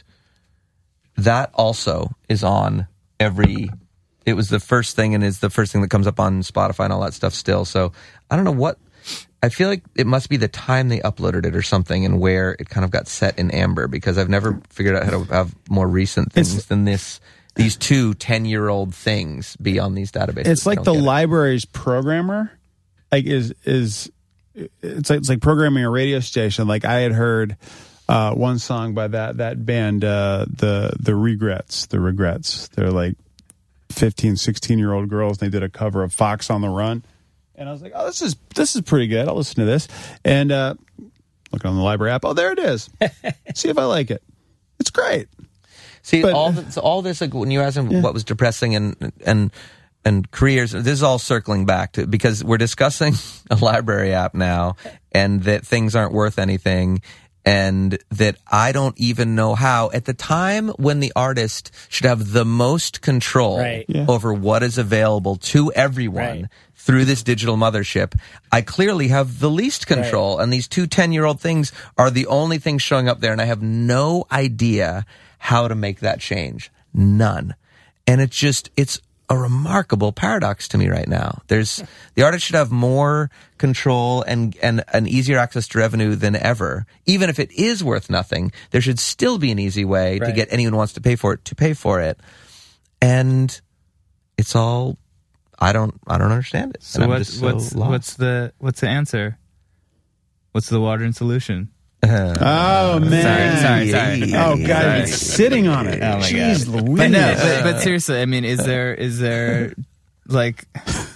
that also is on every. It was the first thing, and is the first thing that comes up on Spotify and all that stuff still. So I don't know what. I feel like it must be the time they uploaded it or something, and where it kind of got set in amber, because I've never figured out how to have more recent things It's- than this. These two ten-year-old things be on these databases. It's I like don't the get it. library's programmer, like is is it's like it's like programming a radio station. Like I had heard uh, one song by that that band, uh, the the Regrets, the Regrets. They're like fifteen, sixteen year old girls. And they did a cover of Fox on the Run, and I was like, oh, this is this is pretty good. I'll listen to this. And uh, looking on the library app, oh, there it is. See if I like it. It's great. See, But- all this, all this, like when you asked him what was depressing and and and careers, this is all circling back to because we're discussing a library app now, and that things aren't worth anything, and that I don't even know how. At the time when the artist should have the most control Right. Yeah. over what is available to everyone. Right. Through this digital mothership, I clearly have the least control, and these two ten-year-old things are the only things showing up there, and I have no idea how to make that change. None. And it's just, it's a remarkable paradox to me right now. There's, the artist should have more control and, and an easier access to revenue than ever. Even if it is worth nothing, there should still be an easy way to Right. get anyone who wants to pay for it to pay for it. And it's all, I don't I don't understand it. So And I'm what's just so what's lost. what's the what's the answer? What's the water and solution? Oh man! Sorry, sorry, sorry. Oh god, Sorry. it's sitting on it. Oh my Jeez, God. Louise. But no, but, but seriously, I mean, is there is there like?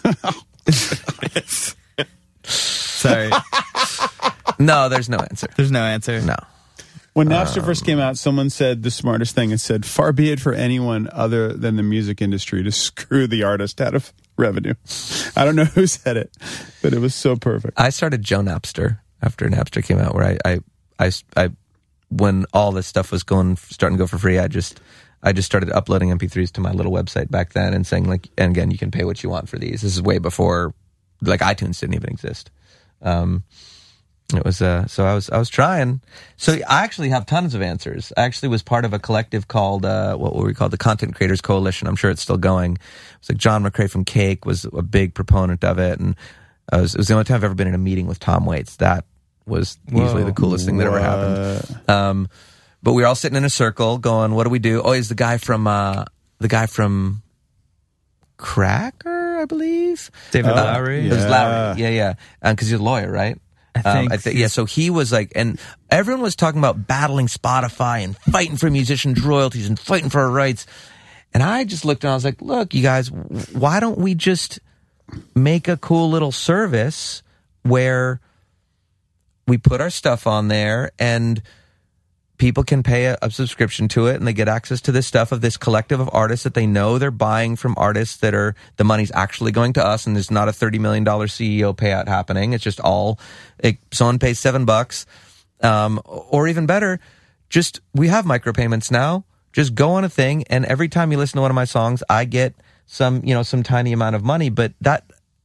Sorry, No, there's no answer. there's no answer. No. When Napster first came out, someone said the smartest thing. It said, "Far be it for anyone other than the music industry to screw the artist out of revenue." I don't know who said it, but it was so perfect. I started Joe Napster after Napster came out, where I, I, I, I, when all this stuff was going, starting to go for free, I just, I just started uploading M P threes to my little website back then and saying like, and again, you can pay what you want for these. This is way before, like iTunes didn't even exist. Um, it was, uh, so I was, I was trying. So I actually have tons of answers. I actually was part of a collective called, uh, what were we called? The Content Creators Coalition. I'm sure it's still going. It was like John McCrae from Cake was a big proponent of it. And I was, it was the only time I've ever been in a meeting with Tom Waits. That was easily Whoa. the coolest thing that ever happened. Um, but we were all sitting in a circle going, what do we do? Oh, he's the guy from, uh, the guy from Cracker, I believe. David Oh, Lowery. It was Yeah. Lowry. Yeah, yeah. Um, cause he's a lawyer, right? I Um, think I think, yeah, so he was like, and everyone was talking about battling Spotify and fighting for musicians' royalties and fighting for our rights. And I just looked and I was like, look, you guys, why don't we just make a cool little service where we put our stuff on there and people can pay a, a subscription to it and they get access to this stuff of this collective of artists that they know they're buying from artists that are, the money's actually going to us and there's not a thirty million dollars C E O payout happening. It's just all, it, someone pays seven bucks. Um, or even better, just, we have micropayments now. Just go on a thing and every time you listen to one of my songs, I get some, you know, some tiny amount of money, but that,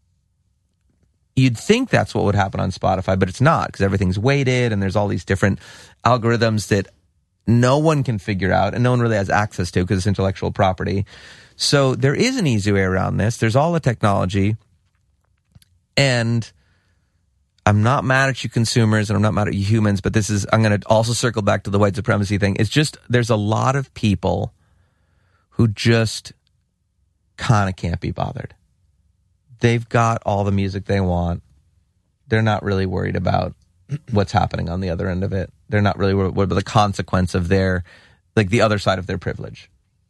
you'd think that's what would happen on Spotify, but it's not because everything's weighted and there's all these different algorithms that no one can figure out and no one really has access to because it's intellectual property. So there is an easy way around this. There's all the technology. And I'm not mad at you consumers and I'm not mad at you humans, but this is, I'm going to also circle back to the white supremacy thing. It's just, there's a lot of people who just kind of can't be bothered. They've got all the music they want. They're not really worried about what's happening on the other end of it. They're not really worried about the consequence of their, like the other side of their privilege.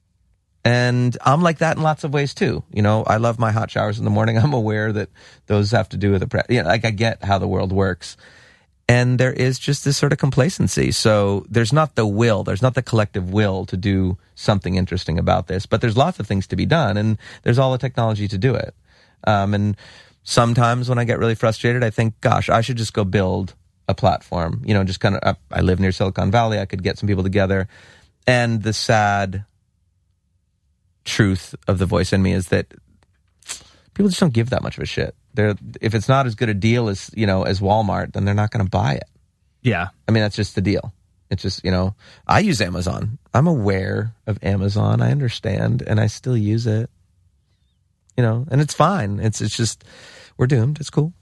And I'm like that in lots of ways too. You know, I love my hot showers in the morning. I'm aware that those have to do with the, pre- you know, like I get how the world works. And there is just this sort of complacency. So there's not the will, there's not the collective will to do something interesting about this, but there's lots of things to be done and there's all the technology to do it. Um, and sometimes when I get really frustrated, I think, gosh, I should just go build a platform. You know, just kind of, I live near Silicon Valley. I could get some people together. And the sad truth of the voice in me is that people just don't give that much of a shit. They're, if it's not as good a deal as, you know, as Walmart, then they're not going to buy it. Yeah. I mean, that's just the deal. It's just, you know, I use Amazon. I'm aware of Amazon. I understand, and I still use it. You know, and it's fine. It's it's just, we're doomed. It's cool.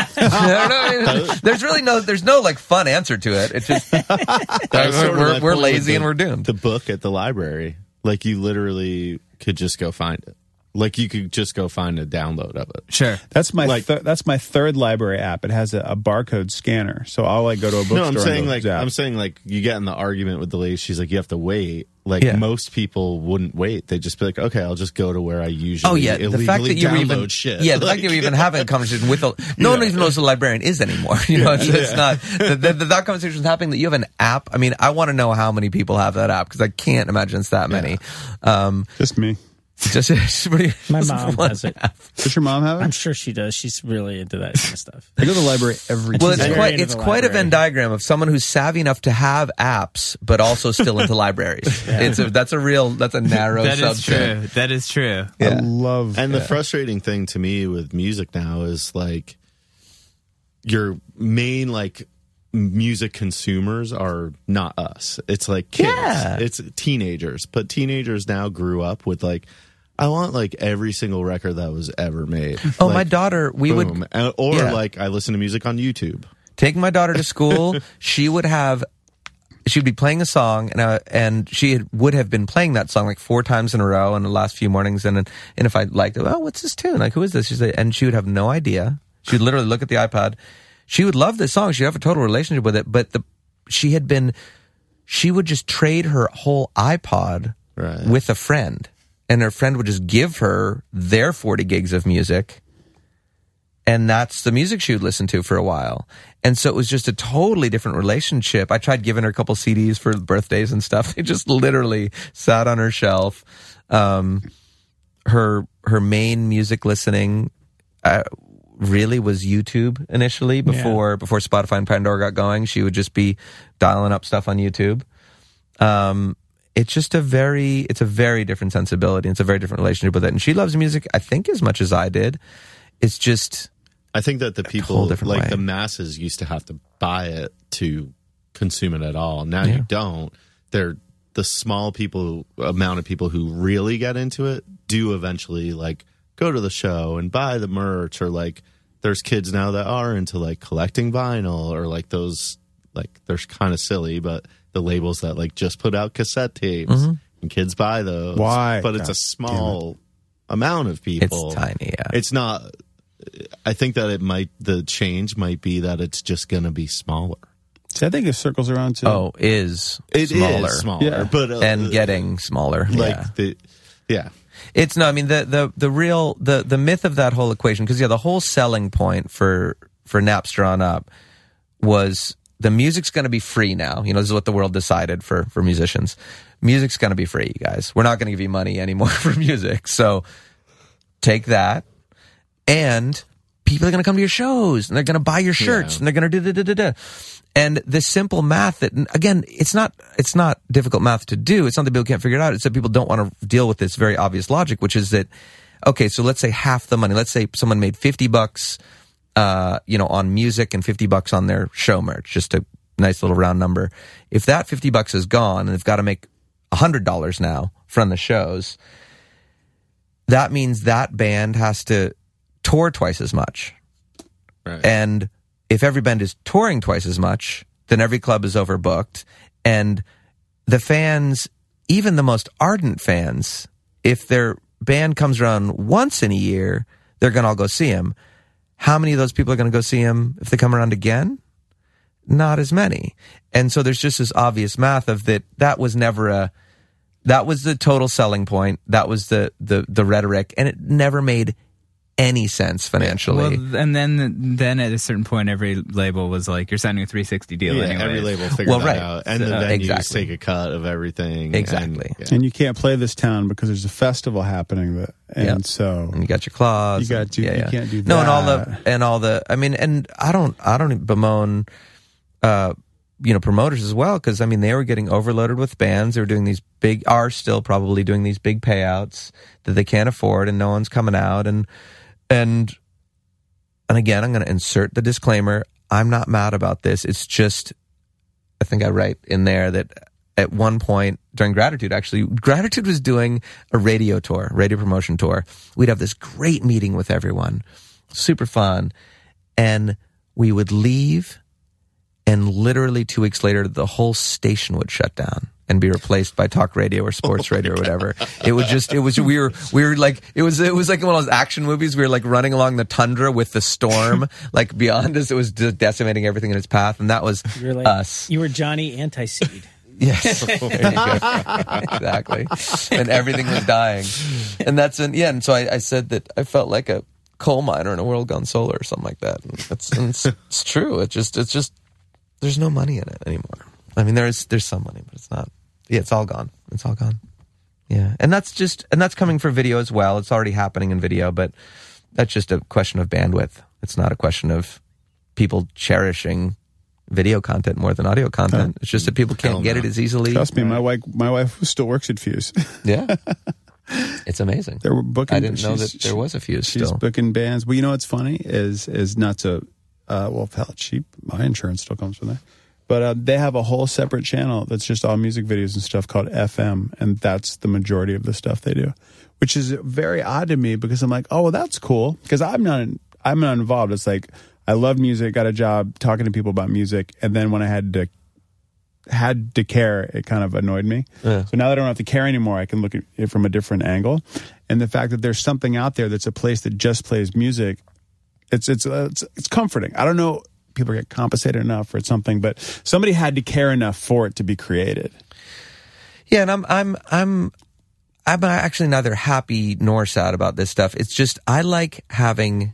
I don't know. There's really no, there's no like fun answer to it. It's just, we're, we're, we're lazy and we're doomed. The book at the library, like you literally could just go find it. Like you could just go find a download of it. Sure. That's my Like- th- that's my third library app. It has a, a barcode scanner, so I'll like go to a bookstore. No, I'm saying and go, like zap. I'm saying like you get in the argument with the lady. She's like, you have to wait. Like Yeah. most people wouldn't wait. They'd just be like, okay, I'll just go to where I usually Oh yeah, illegally the fact that you're download even shit. yeah, the Like, fact that you're even having a conversation with a no one even knows what a librarian is anymore. You know, it's, it's not that that that conversation is happening. That you have an app. I mean, I want to know how many people have that app because I can't imagine it's that many. Um, just me. just, just pretty, My just mom one has it. app. Does your mom have I'm it? sure she does. She's really into that kind of stuff. I go to the library every Well, Tuesday. it's Very quite into it's the quite a library. Venn diagram of someone who's savvy enough to have apps, but also still into libraries. It's a, that's a real that's a narrow That is subset. true. That is true. I Yeah. love And the yeah. frustrating thing to me with music now is like your main like music consumers are not us. It's like kids. Yeah. It's teenagers. But teenagers now grew up with like, I want like every single record that was ever made. Oh, Like, my daughter, we would boom. And- or yeah. like I listen to music on YouTube. taking my daughter to school, she would have she'd be playing a song, and uh, and she had, would have been playing that song like four times in a row in the last few mornings. And and if I liked it, oh, what's this tune? Like, who is this? She'd say, and she would have no idea. She'd literally look at the iPod. She would love this song. She'd have a total relationship with it. But the she had been, she would just trade her whole iPod right. with a friend, and her friend would just give her their forty gigs of music. And that's the music she would listen to for a while. And so it was just a totally different relationship. I tried giving her a couple C Ds for birthdays and stuff. They just literally sat on her shelf. Um, her her main music listening uh, really was YouTube initially before yeah. before Spotify and Pandora got going. She would just be dialing up stuff on YouTube. Um, it's just a very it's a very different sensibility. It's a very different relationship with it. And she loves music, I think, as much as I did. It's just... I think that the people, like way. the masses, used to have to buy it to consume it at all. Now yeah. you don't. They're the small people amount of people who really get into it do eventually like go to the show and buy the merch, or like there's kids now that are into like collecting vinyl, or like those like they're kind of silly, but the labels that like just put out cassette tapes mm-hmm. and kids buy those. Why? But it's God, a small amount of people. It's tiny. Yeah. It's not. I think that it might, the change might be that it's just going to be smaller. See, I think it circles around to oh, is it smaller, is smaller, yeah. but uh, and getting smaller. Like yeah. the, yeah, it's no. I mean, the the the real the the myth of that whole equation, because yeah, the whole selling point for for Napster on up was the music's going to be free now. You know, this is what the world decided for for musicians. Music's going to be free, you guys. We're not going to give you money anymore for music. So take that. And people are going to come to your shows, and they're going to buy your shirts, yeah. and they're going to do da da da da. And the simple math that, again, it's not it's not difficult math to do. It's not that people can't figure it out. It's that people don't want to deal with this very obvious logic, which is that, okay, so let's say half the money. Let's say someone made fifty bucks, uh, you know, on music and fifty bucks on their show merch, just a nice little round number. If that fifty bucks is gone, and they've got to make one hundred dollars now from the shows, that means that band has to tour twice as much. Right. And if every band is touring twice as much, then every club is overbooked. And the fans, even the most ardent fans, if their band comes around once in a year, they're going to all go see him. How many of those people are going to go see him if they come around again? Not as many. And so there's just this obvious math of that that was never a that was the total selling point. That was the the the rhetoric, and it never made any sense financially. Well, and then then at a certain point, every label was like, "You're signing a three sixty deal." Yeah, anyway. every label figured well, that right. out, and so, the venues exactly. take a cut of everything. Exactly, and, yeah. and you can't play this town because there's a festival happening, that, and yep. so and you got your claws. You got to. Yeah, you yeah. can't do that. No, and all the and all the. I mean, and I don't. I don't bemoan. Uh, you know, promoters as well, because I mean, they were getting overloaded with bands. They were doing these big, are still probably doing these big payouts that they can't afford, and no one's coming out. And and and again, I'm going to insert the disclaimer: I'm not mad about this. It's just, I think I write in there that at one point during Gratitude, actually, Gratitude was doing a radio tour, radio promotion tour. We'd have this great meeting with everyone, super fun, and we would leave. And literally two weeks later, the whole station would shut down and be replaced by talk radio or sports radio or whatever. It would just, it was, we were, we were like, it was, it was like one of those action movies. We were like running along the tundra with the storm, like beyond us. It was just decimating everything in its path. And that was you were like, us. You were Johnny Anti-Seed. Yes, there you go. Exactly. And everything was dying. And that's, an, yeah. And so I, I said that I felt like a coal miner in a world gone solar or something like that. And it's, and it's, it's true. It just, it's just, there's no money in it anymore. I mean, there's there's some money, but it's not. Yeah, it's all gone. It's all gone. Yeah, and that's just and that's coming for video as well. It's already happening in video, but that's just a question of bandwidth. It's not a question of people cherishing video content more than audio content. Oh, it's just that people can't get no. it as easily. Trust me, my wife my wife still works at Fuse. Yeah. It's amazing. They were booking. I didn't know that there was a Fuse she's still. booking bands. Well, you know what's funny is is not to. Uh, well, hell, it's cheap. My insurance still comes from there. But uh, they have a whole separate channel that's just all music videos and stuff called F M, and that's the majority of the stuff they do, which is very odd to me because I'm like, oh, well, that's cool because I'm not I'm not involved. It's like I love music, got a job talking to people about music, and then when I had to had to care, it kind of annoyed me. Yeah. So now that I don't have to care anymore, I can look at it from a different angle. And the fact that there's something out there that's a place that just plays music, it's it's uh, it's, it's comforting. I don't know, people get compensated enough or something, but somebody had to care enough for it to be created. Yeah, and I'm I'm I'm I'm actually neither happy nor sad about this stuff. It's just I like having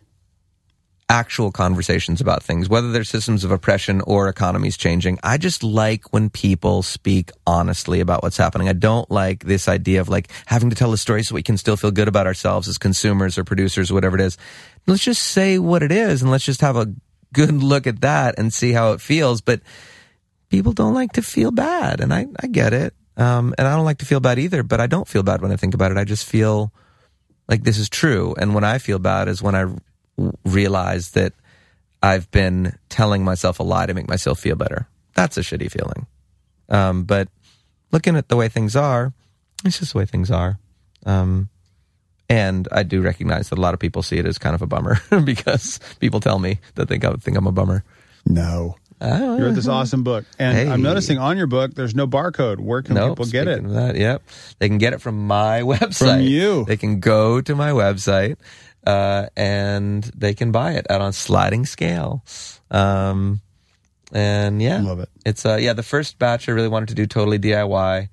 actual conversations about things, whether they're systems of oppression or economies changing. I just like when people speak honestly about what's happening. I don't like this idea of like having to tell a story so we can still feel good about ourselves as consumers or producers or whatever it is. Let's just say what it is and let's just have a good look at that and see how it feels. But people don't like to feel bad, and I, I get it. Um, and I don't like to feel bad either, but I don't feel bad when I think about it. I just feel like this is true. And when I feel bad is when I realize that I've been telling myself a lie to make myself feel better. That's a shitty feeling. Um, but looking at the way things are, it's just the way things are. Um, and I do recognize that a lot of people see it as kind of a bummer because people tell me that they think I'm a bummer. No. Uh, you wrote this awesome book. And hey. I'm noticing on your book, there's no barcode. Where can nope, people get it? That, yep. They can get it from my website. From you. They can go to my website. Uh, and they can buy it out on sliding scale. Um, and yeah, love it. It's, uh, yeah, the first batch I really wanted to do totally D I Y.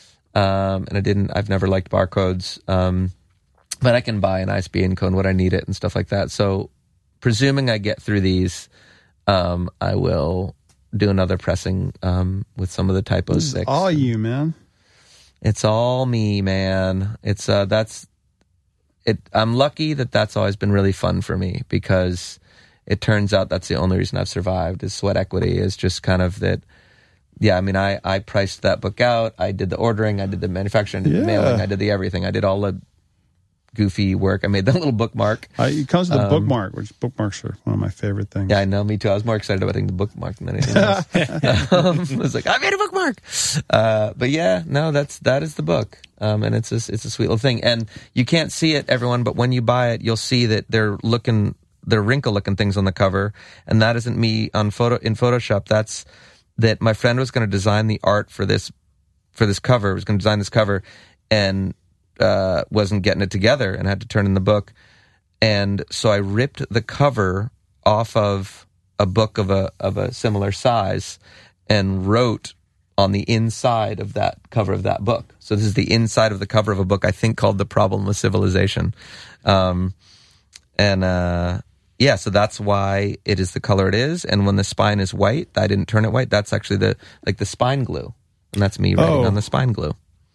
Um, and I didn't, I've never liked barcodes. Um, but I can buy an I S B N code when I need it and stuff like that. So presuming I get through these, um, I will do another pressing, um, with some of the typos. This is all you, man. It's all me, man. It's, uh, that's, It, I'm lucky that that's always been really fun for me because it turns out that's the only reason I've survived is Sweat Equity is just kind of that. Yeah, I mean, I, I priced that book out. I did the ordering. I did the manufacturing. I did yeah. the mailing. I did the everything. I did all the goofy work. I made that little bookmark. Uh, it comes with a um, bookmark, which bookmarks are one of my favorite things. Yeah, I know. Me too. I was more excited about getting the bookmark than anything else. um, I was like, I made a bookmark. Uh, but yeah, no, that's that is the book. Um, and it's a, it's a sweet little thing. And you can't see it, everyone, but when you buy it, you'll see that they're looking, they're wrinkle-looking things on the cover. And that isn't me on photo in Photoshop. That's that my friend was going to design the art for this for this cover. Was going to design this cover, and uh, wasn't getting it together, and had to turn in the book. And so I ripped the cover off of a book of a of a similar size, and wrote on the inside of that cover of that book. So this is the inside of the cover of a book, I think, called The Problem with Civilization. Um, and uh, yeah, so that's why it is the color it is. And when the spine is white, I didn't turn it white. That's actually the like the spine glue. And that's me writing oh. on the spine glue.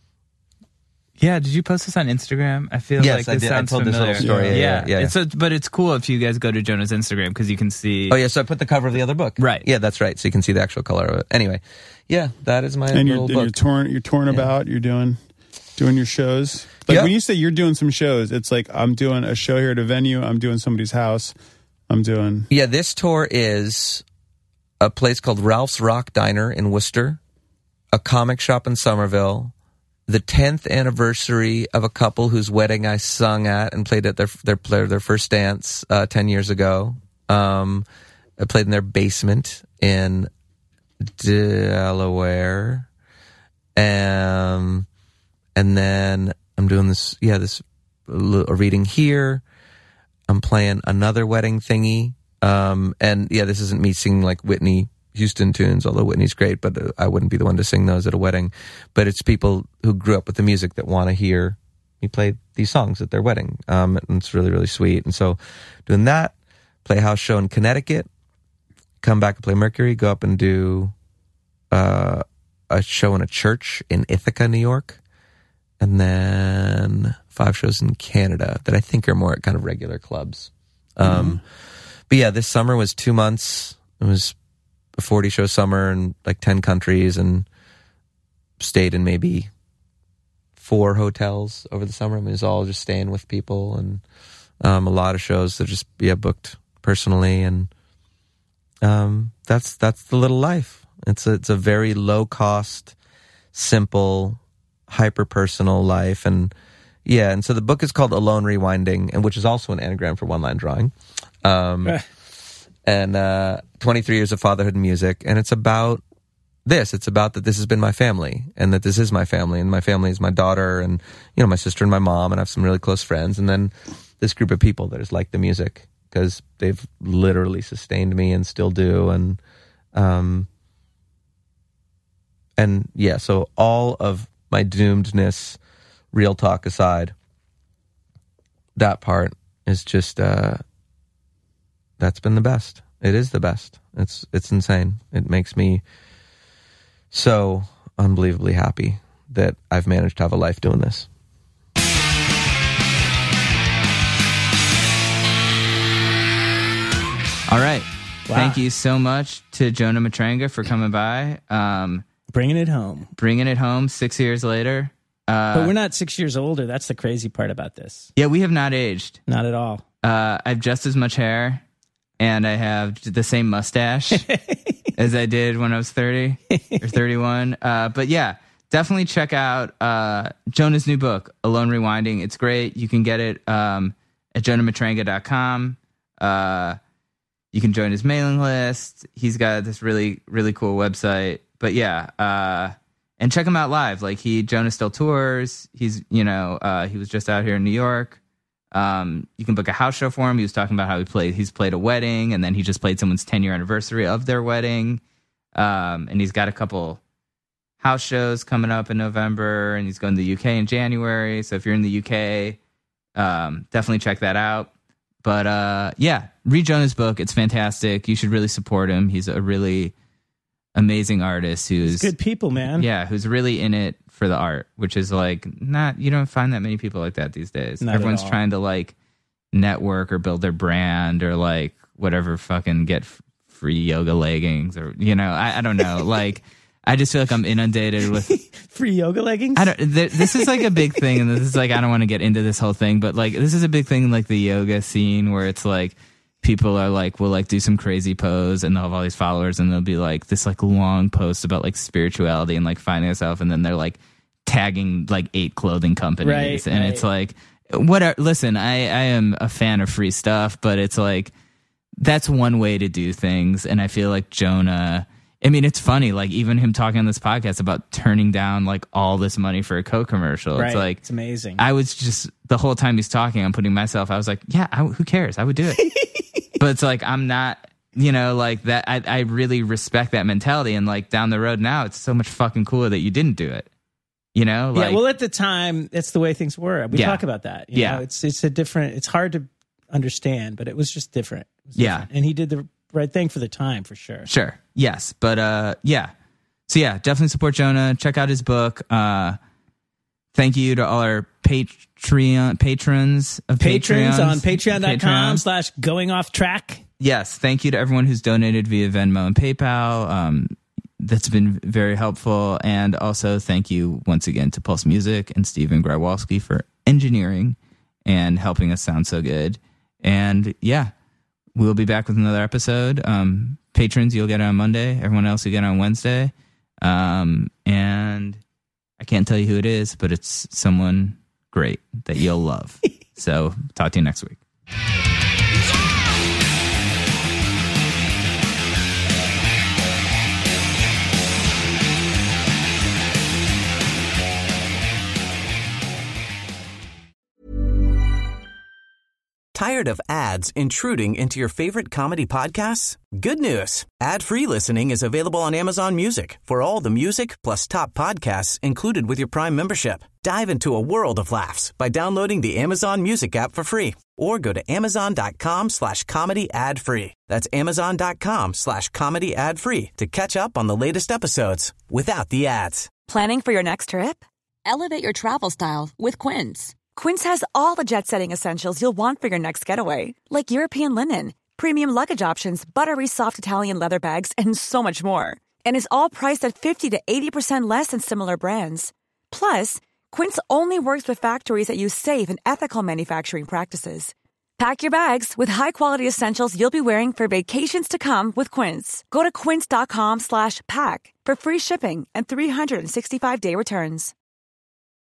Yeah, did you post this on Instagram? I feel yes, like I this did. sounds I told familiar. this little story. Yeah, yeah, yeah, yeah. It's a, but it's cool if you guys go to Jonah's Instagram because you can see. Oh yeah, so I put the cover of the other book. Right. Yeah, that's right. So you can see the actual color of it. Anyway, yeah, that is my and little you're, book. And you're touring. You're touring yeah. about. You're doing doing your shows. Like yep. when you say you're doing some shows, it's like I'm doing a show here at a venue. I'm doing somebody's house. I'm doing. Yeah, this tour is a place called Ralph's Rock Diner in Worcester, a comic shop in Somerville, the tenth anniversary of a couple whose wedding I sung at and played at their their their first dance uh, ten years ago. Um, I played in their basement in Delaware, um, and then I'm doing this. Yeah, this a reading here. I'm playing another wedding thingy, um, and yeah, this isn't me singing like Whitney Houston tunes, although Whitney's great, but uh, I wouldn't be the one to sing those at a wedding. But it's people who grew up with the music that want to hear me play these songs at their wedding, um, and it's really, really sweet. And so doing that, play a house show in Connecticut, come back and play Mercury, go up and do uh, a show in a church in Ithaca, New York, and then five shows in Canada that I think are more at kind of regular clubs. Mm-hmm. Um, but yeah, this summer was two months. It was a forty-show summer in like ten countries, and stayed in maybe four hotels over the summer. I mean, it was all just staying with people, and um, a lot of shows that just yeah booked personally, and um, that's that's the little life. It's a, it's a very low cost, simple, hyper personal life, and yeah. And so the book is called Alone Rewinding, and which is also an anagram for one line drawing. Um, and uh, twenty-three years of fatherhood and music, and it's about this. It's about that this has been my family, and that this is my family, and my family is my daughter, and you know, my sister and my mom, and I have some really close friends, and then this group of people that just like the music because they've literally sustained me and still do, and um, and yeah. So all of my doomedness, real talk aside, that part is just uh, that's been the best. It is the best. It's it's insane. It makes me so unbelievably happy that I've managed to have a life doing this. All right. Wow. Thank you so much to Jonah Matranga for coming by. Um, bringing it home. Bringing it home six years later. Uh, but we're not six years older. That's the crazy part about this. Yeah, we have not aged. Not at all. Uh, I have just as much hair, and I have the same mustache as I did when I was thirty or thirty-one. Uh, but yeah, definitely check out uh, Jonah's new book, Alone Rewinding. It's great. You can get it um, at jonah matranga dot com. Uh, you can join his mailing list. He's got this really, really cool website. But yeah, uh, and check him out live. Like he, Jonah still tours. He's, you know, uh, he was just out here in New York. Um, you can book a house show for him. He was talking about how he played, he's played a wedding, and then he just played someone's ten year anniversary of their wedding. Um, and he's got a couple house shows coming up in November, and he's going to the U K in January. So if you're in the U K, um, definitely check that out. But, uh, yeah, read Jonah's book. It's fantastic. You should really support him. He's a really amazing artist who's He's good people, man. Yeah. Who's really in it for the art, which is like not, you don't find that many people like that these days. Not Everyone's at all. trying to like network or build their brand or like whatever, fucking get f- free yoga leggings or, you know, I, I don't know. Like, I just feel like I'm inundated with free yoga leggings. I don't. Th- this is like a big thing, and this is like I don't want to get into this whole thing, but like this is a big thing in like the yoga scene where it's like people are like will like do some crazy pose and they'll have all these followers and they'll be like this like long post about like spirituality and like finding yourself, and then they're like tagging like eight clothing companies, Right, and right. it's like whatever. Listen, I I am a fan of free stuff, but it's like that's one way to do things, and I feel like Jonah. I mean, it's funny, like even him talking on this podcast about turning down like all this money for a Coke commercial. Right. It's like, It's amazing. I was just, the whole time he's talking, I'm putting myself, I was like, yeah, I, who cares? I would do it. But it's like, I'm not, you know, like that. I, I really respect that mentality. And like down the road now, it's so much fucking cooler that you didn't do it. You know? Like, yeah, well, at the time, that's the way things were. We Yeah. talk about that. You Yeah. know, it's it's a different, it's hard to understand, but it was just different. It was Yeah. different. And he did the right thing for the time, for sure. Sure. Yes. But uh yeah. So yeah, definitely support Jonah. Check out his book. Uh thank you to all our Patreon patrons of Patrons Patreons. on patreon.com Patreon. slash going off track. Yes. Thank you to everyone who's donated via Venmo and PayPal. Um that's been very helpful. And also thank you once again to Pulse Music and Steven Grywalski for engineering and helping us sound so good. And yeah, we'll be back with another episode. Um, patrons, you'll get it on Monday. Everyone else, you get it on Wednesday. Um, and I can't tell you who it is, but it's someone great that you'll love. So talk to you next week. Tired of ads intruding into your favorite comedy podcasts? Good news. Ad-free listening is available on Amazon Music for all the music plus top podcasts included with your Prime membership. Dive into a world of laughs by downloading the Amazon Music app for free or go to amazon.com slash comedy ad free. That's amazon.com slash comedy ad free to catch up on the latest episodes without the ads. Planning for your next trip? Elevate your travel style with Quince. Quince has all the jet-setting essentials you'll want for your next getaway, like European linen, premium luggage options, buttery soft Italian leather bags, and so much more. And is all priced at fifty to eighty percent less than similar brands. Plus, Quince only works with factories that use safe and ethical manufacturing practices. Pack your bags with high-quality essentials you'll be wearing for vacations to come with Quince. Go to quince.com slash pack for free shipping and three sixty-five day returns.